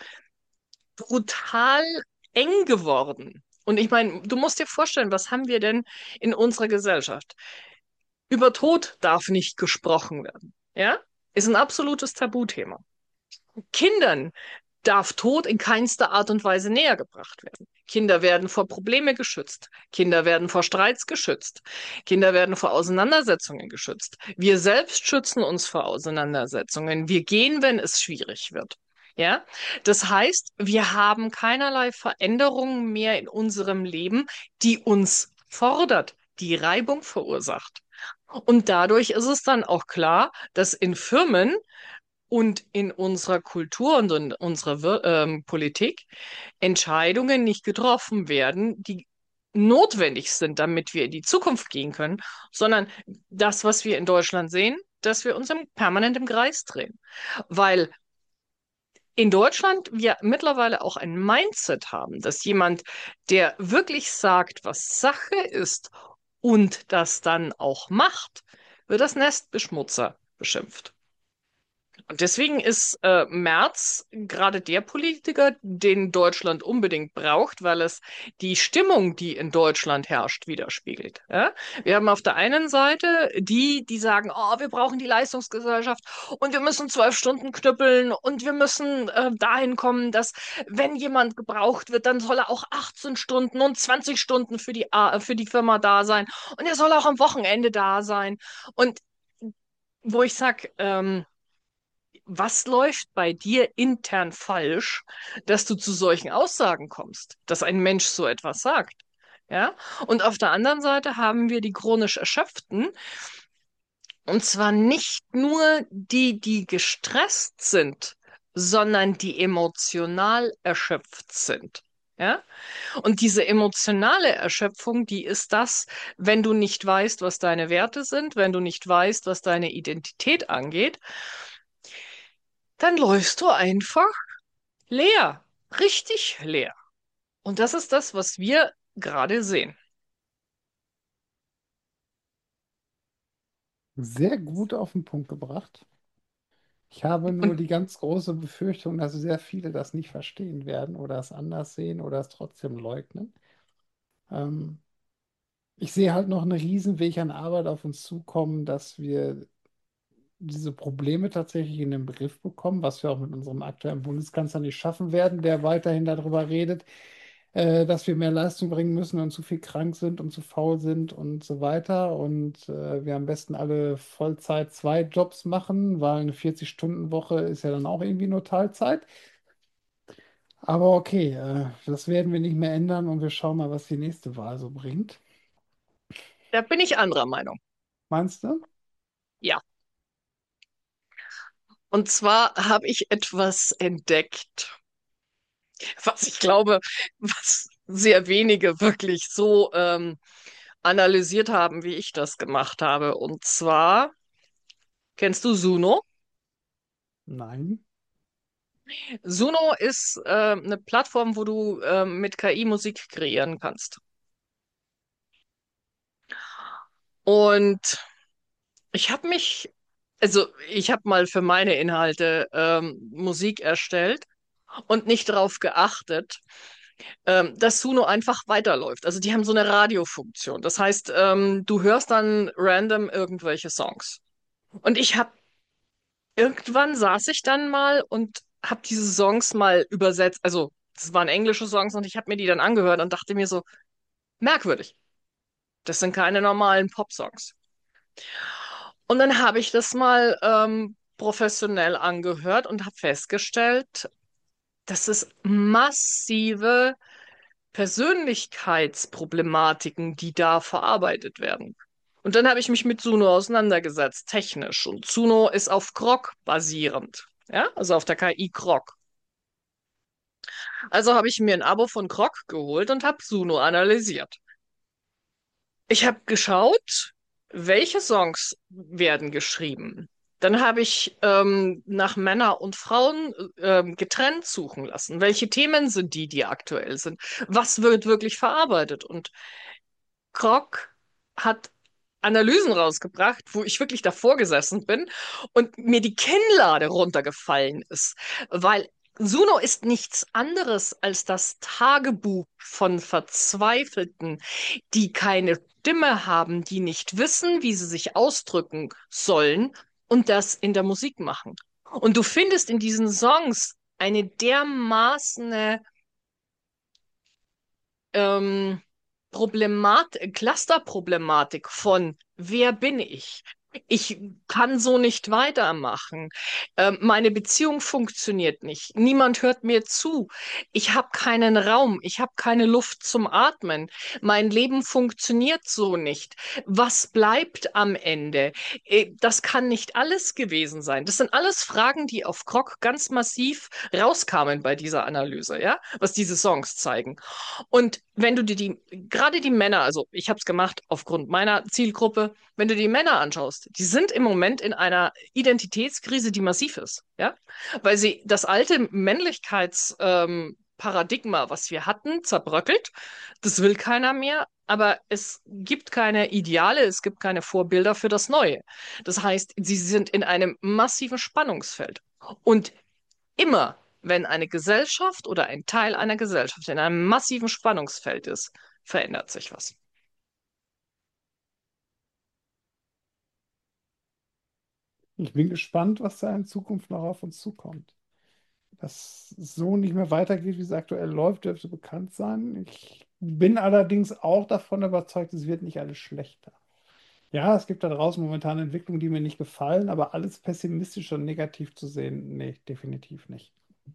[SPEAKER 2] brutal eng geworden. Und ich meine, du musst dir vorstellen, was haben wir denn in unserer Gesellschaft? Über Tod darf nicht gesprochen werden. Ja? Ist ein absolutes Tabuthema. Kindern darf Tod in keinster Art und Weise näher gebracht werden. Kinder werden vor Probleme geschützt. Kinder werden vor Streits geschützt. Kinder werden vor Auseinandersetzungen geschützt. Wir selbst schützen uns vor Auseinandersetzungen. Wir gehen, wenn es schwierig wird. Ja, das heißt, wir haben keinerlei Veränderungen mehr in unserem Leben, die uns fordert, die Reibung verursacht. Und dadurch ist es dann auch klar, dass in Firmen und in unserer Kultur und in unserer Politik Entscheidungen nicht getroffen werden, die notwendig sind, damit wir in die Zukunft gehen können, sondern das, was wir in Deutschland sehen, dass wir uns permanent im Kreis drehen. Weil in Deutschland wir mittlerweile auch ein Mindset haben, dass jemand, der wirklich sagt, was Sache ist und das dann auch macht, wird als Nestbeschmutzer beschimpft. Und deswegen ist Merz gerade der Politiker, den Deutschland unbedingt braucht, weil es die Stimmung, die in Deutschland herrscht, widerspiegelt. Ja? Wir haben auf der einen Seite die, die sagen, oh, wir brauchen die Leistungsgesellschaft und wir müssen 12 Stunden knüppeln und wir müssen dahin kommen, dass wenn jemand gebraucht wird, dann soll er auch 18 Stunden und 20 Stunden für die Firma da sein und er soll auch am Wochenende da sein. Und wo ich sage, was läuft bei dir intern falsch, dass du zu solchen Aussagen kommst, dass ein Mensch so etwas sagt? Ja? Und auf der anderen Seite haben wir die chronisch Erschöpften, und zwar nicht nur die, die gestresst sind, sondern die emotional erschöpft sind. Ja? Und diese emotionale Erschöpfung, die ist das, wenn du nicht weißt, was deine Werte sind, wenn du nicht weißt, was deine Identität angeht, dann läufst du einfach leer, richtig leer. Und das ist das, was wir gerade sehen.
[SPEAKER 1] Sehr gut auf den Punkt gebracht. Ich habe nur
[SPEAKER 2] Und
[SPEAKER 1] die ganz große Befürchtung, dass sehr viele das nicht verstehen werden oder es anders sehen oder es trotzdem leugnen. Ähm, Ich sehe halt noch einen Riesenweg an Arbeit auf uns zukommen, dass wir diese Probleme tatsächlich in den Griff bekommen, was wir auch mit unserem aktuellen Bundeskanzler nicht schaffen werden, der weiterhin darüber redet, dass wir mehr Leistung bringen müssen und zu viel krank sind und zu faul sind und so weiter. Und wir am besten alle Vollzeit zwei Jobs machen, weil eine 40-Stunden-Woche ist ja dann auch irgendwie nur Teilzeit. Aber okay, das werden wir nicht mehr ändern und wir schauen mal, was die nächste Wahl so bringt.
[SPEAKER 2] da bin ich anderer Meinung.
[SPEAKER 1] Meinst du?
[SPEAKER 2] Ja. Und zwar habe ich etwas entdeckt, was ich glaube, was sehr wenige wirklich so analysiert haben, wie ich das gemacht habe. Und zwar, kennst du Suno?
[SPEAKER 1] Nein.
[SPEAKER 2] Suno ist eine Plattform, wo du mit KI Musik kreieren kannst. Und ich habe mich, also ich habe mal für meine Inhalte Musik erstellt und nicht darauf geachtet, dass Suno einfach weiterläuft. Also die haben so eine Radiofunktion. Das heißt, du hörst dann random irgendwelche Songs. Und irgendwann saß ich dann mal und habe diese Songs mal übersetzt. Also das waren englische Songs und ich habe mir die dann angehört und dachte mir so, merkwürdig. Das sind keine normalen Popsongs. Und dann habe ich das mal professionell angehört und habe festgestellt, dass es massive Persönlichkeitsproblematiken, die da verarbeitet werden. Und dann habe ich mich mit Suno auseinandergesetzt, technisch. Und Suno ist auf Grok basierend. Ja, also auf der KI Grok. Also habe ich mir ein Abo von Grok geholt und habe Suno analysiert. Ich habe geschaut, welche Songs werden geschrieben. Dann habe ich nach Männer und Frauen getrennt suchen lassen. Welche Themen sind die, die aktuell sind? Was wird wirklich verarbeitet? Und Grok hat Analysen rausgebracht, wo ich wirklich davor gesessen bin und mir die Kinnlade runtergefallen ist, weil Suno ist nichts anderes als das Tagebuch von Verzweifelten, die keine Stimme haben, die nicht wissen, wie sie sich ausdrücken sollen und das in der Musik machen. Und du findest in diesen Songs eine dermaßene ähm, Clusterproblematik von wer bin ich? Ich kann so nicht weitermachen. Meine Beziehung funktioniert nicht. Niemand hört mir zu. Ich habe keinen Raum. Ich habe keine Luft zum Atmen. Mein Leben funktioniert so nicht. Was bleibt am Ende? Das kann nicht alles gewesen sein. Das sind alles Fragen, die auf Grok ganz massiv rauskamen bei dieser Analyse, ja, was diese Songs zeigen. Und wenn du dir gerade die Männer, also ich habe es gemacht aufgrund meiner Zielgruppe, wenn du die Männer anschaust, die sind im Moment in einer Identitätskrise, die massiv ist, ja, weil sie das alte Männlichkeitsparadigma, was wir hatten, zerbröckelt. Das will keiner mehr. Aber es gibt keine Ideale, es gibt keine Vorbilder für das Neue. Das heißt, sie sind in einem massiven Spannungsfeld. Und immer, wenn eine Gesellschaft oder ein Teil einer Gesellschaft in einem massiven Spannungsfeld ist, verändert sich was.
[SPEAKER 1] Ich bin gespannt, was da in Zukunft noch auf uns zukommt. Dass es so nicht mehr weitergeht, wie es aktuell läuft, dürfte bekannt sein. Ich bin allerdings auch davon überzeugt, es wird nicht alles schlechter. Ja, es gibt da draußen momentan Entwicklungen, die mir nicht gefallen, aber alles pessimistisch und negativ zu sehen, nee, definitiv nicht.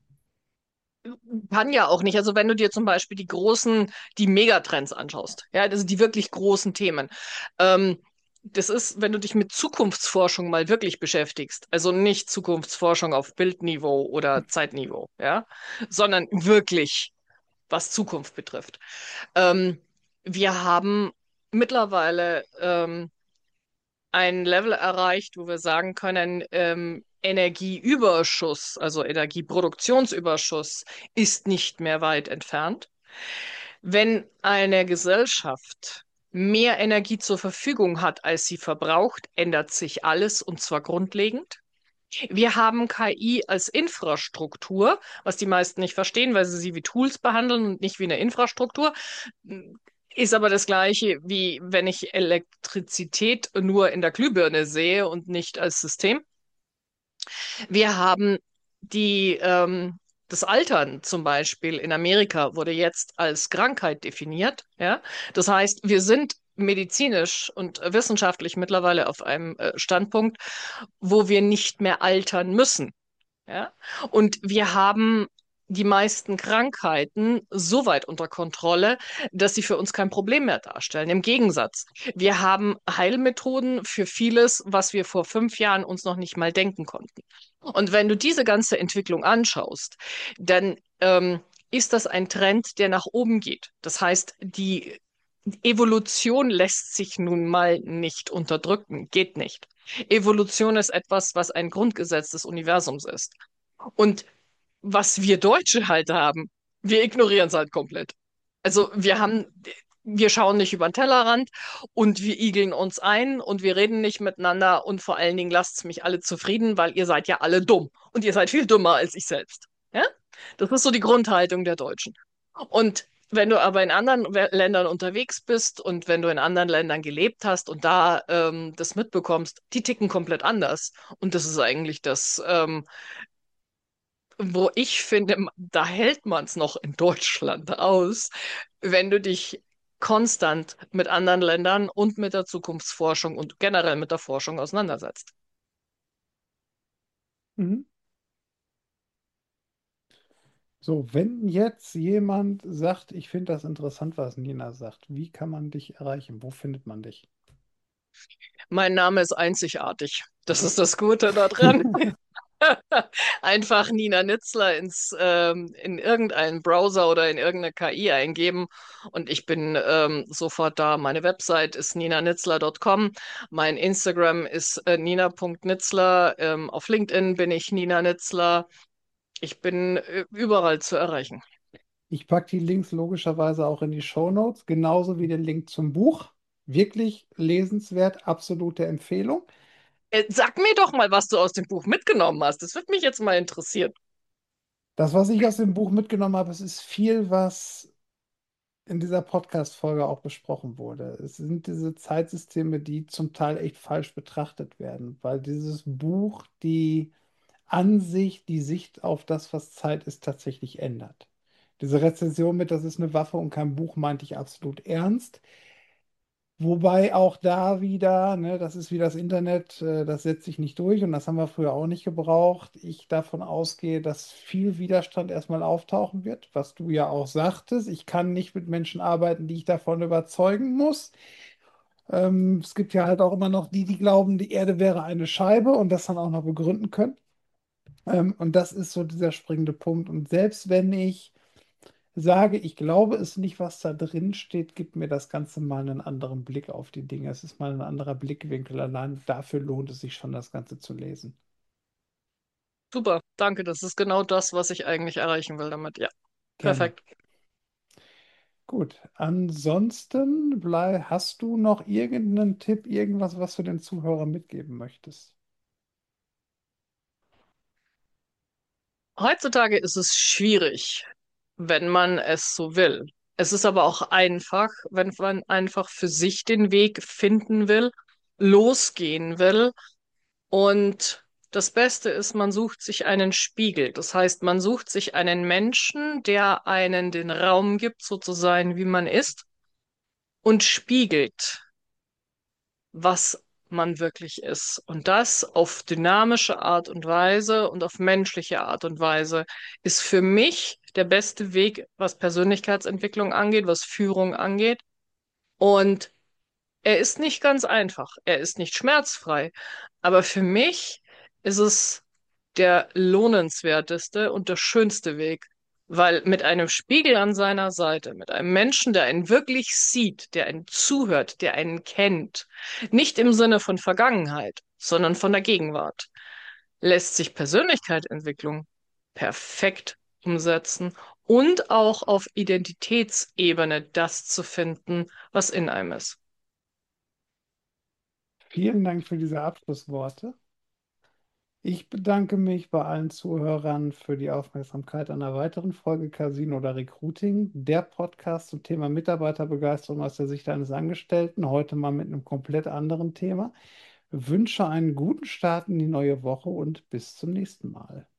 [SPEAKER 2] Kann ja auch nicht. Also wenn du dir zum Beispiel die Megatrends anschaust, ja, das sind die wirklich großen Themen. Ähm, Das ist, wenn du dich mit Zukunftsforschung mal wirklich beschäftigst, also nicht Zukunftsforschung auf Bildniveau oder Zeitniveau, ja, sondern wirklich, was Zukunft betrifft. Ähm, Wir haben mittlerweile ein Level erreicht, wo wir sagen können, Energieüberschuss, also Energieproduktionsüberschuss, ist nicht mehr weit entfernt. Wenn eine Gesellschaft mehr Energie zur Verfügung hat, als sie verbraucht, ändert sich alles und zwar grundlegend. Wir haben KI als Infrastruktur, was die meisten nicht verstehen, weil sie wie Tools behandeln und nicht wie eine Infrastruktur. Ist aber das Gleiche, wie wenn ich Elektrizität nur in der Glühbirne sehe und nicht als System. Wir haben das Altern zum Beispiel in Amerika wurde jetzt als Krankheit definiert. Ja? Das heißt, wir sind medizinisch und wissenschaftlich mittlerweile auf einem Standpunkt, wo wir nicht mehr altern müssen. Ja? Und wir haben die meisten Krankheiten so weit unter Kontrolle, dass sie für uns kein Problem mehr darstellen. Im Gegensatz, wir haben Heilmethoden für vieles, was wir vor 5 Jahren uns noch nicht mal denken konnten. Und wenn du diese ganze Entwicklung anschaust, dann ist das ein Trend, der nach oben geht. Das heißt, die Evolution lässt sich nun mal nicht unterdrücken, geht nicht. Evolution ist etwas, was ein Grundgesetz des Universums ist. Und was wir Deutsche halt haben, wir ignorieren es halt komplett. Also wir schauen nicht über den Tellerrand und wir igeln uns ein und wir reden nicht miteinander und vor allen Dingen lasst mich alle zufrieden, weil ihr seid ja alle dumm und ihr seid viel dümmer als ich selbst. Ja? Das ist so die Grundhaltung der Deutschen. Und wenn du aber in anderen Ländern unterwegs bist und wenn du in anderen Ländern gelebt hast und da das mitbekommst, die ticken komplett anders. Und das ist eigentlich das, wo ich finde, da hält man es noch in Deutschland aus, wenn du dich konstant mit anderen Ländern und mit der Zukunftsforschung und generell mit der Forschung auseinandersetzt.
[SPEAKER 1] Mhm. So, wenn jetzt jemand sagt, ich finde das interessant, was Nina sagt, wie kann man dich erreichen? Wo findet man dich?
[SPEAKER 2] Mein Name ist einzigartig. Das ist das Gute daran. Einfach Nina Nitzler in irgendeinen Browser oder in irgendeine KI eingeben und ich bin sofort da. Meine Website ist ninanitzler.com. Mein Instagram ist nina.nitzler. Auf LinkedIn bin ich Nina Nitzler. Ich bin überall zu erreichen.
[SPEAKER 1] Ich packe die Links logischerweise auch in die Shownotes, genauso wie den Link zum Buch. Wirklich lesenswert, absolute Empfehlung.
[SPEAKER 2] Sag mir doch mal, was du aus dem Buch mitgenommen hast. Das würde mich jetzt mal interessieren.
[SPEAKER 1] Das, was ich aus dem Buch mitgenommen habe, es ist viel, was in dieser Podcast-Folge auch besprochen wurde. Es sind diese Zeitsysteme, die zum Teil echt falsch betrachtet werden, weil dieses Buch die Ansicht, die Sicht auf das, was Zeit ist, tatsächlich ändert. Diese Rezension mit, das ist eine Waffe und kein Buch, meinte ich absolut ernst. Wobei auch da wieder, ne, das ist wie das Internet, das setzt sich nicht durch und das haben wir früher auch nicht gebraucht. Ich davon ausgehe, dass viel Widerstand erstmal auftauchen wird, was du ja auch sagtest. Ich kann nicht mit Menschen arbeiten, die ich davon überzeugen muss. Es gibt ja halt auch immer noch die, die glauben, die Erde wäre eine Scheibe und das dann auch noch begründen können. Und das ist so dieser springende Punkt. Und selbst wenn ich sage, ich glaube es nicht, was da drin steht, gibt mir das Ganze mal einen anderen Blick auf die Dinge. Es ist mal ein anderer Blickwinkel. Allein dafür lohnt es sich schon, das Ganze zu lesen.
[SPEAKER 2] Super, danke. Das ist genau das, was ich eigentlich erreichen will damit. Ja,
[SPEAKER 1] Gerne.
[SPEAKER 2] perfekt.
[SPEAKER 1] Gut. Ansonsten hast du noch irgendeinen Tipp, irgendwas, was du den Zuhörern mitgeben möchtest?
[SPEAKER 2] Heutzutage ist es schwierig, wenn man es so will. Es ist aber auch einfach, wenn man einfach für sich den Weg finden will, losgehen will. Und das Beste ist, man sucht sich einen Spiegel. Das heißt, man sucht sich einen Menschen, der einen den Raum gibt, so zu sein, wie man ist, und spiegelt, was man wirklich ist. Und das auf dynamische Art und Weise und auf menschliche Art und Weise ist für mich der beste Weg, was Persönlichkeitsentwicklung angeht, was Führung angeht. Und er ist nicht ganz einfach, er ist nicht schmerzfrei, aber für mich ist es der lohnenswerteste und der schönste Weg, weil mit einem Spiegel an seiner Seite, mit einem Menschen, der einen wirklich sieht, der einen zuhört, der einen kennt, nicht im Sinne von Vergangenheit, sondern von der Gegenwart, lässt sich Persönlichkeitsentwicklung perfekt umsetzen und auch auf Identitätsebene das zu finden, was in einem ist.
[SPEAKER 1] Vielen Dank für diese Abschlussworte. Ich bedanke mich bei allen Zuhörern für die Aufmerksamkeit an einer weiteren Folge Casino oder Recruiting, der Podcast zum Thema Mitarbeiterbegeisterung aus der Sicht eines Angestellten, heute mal mit einem komplett anderen Thema. Wünsche einen guten Start in die neue Woche und bis zum nächsten Mal.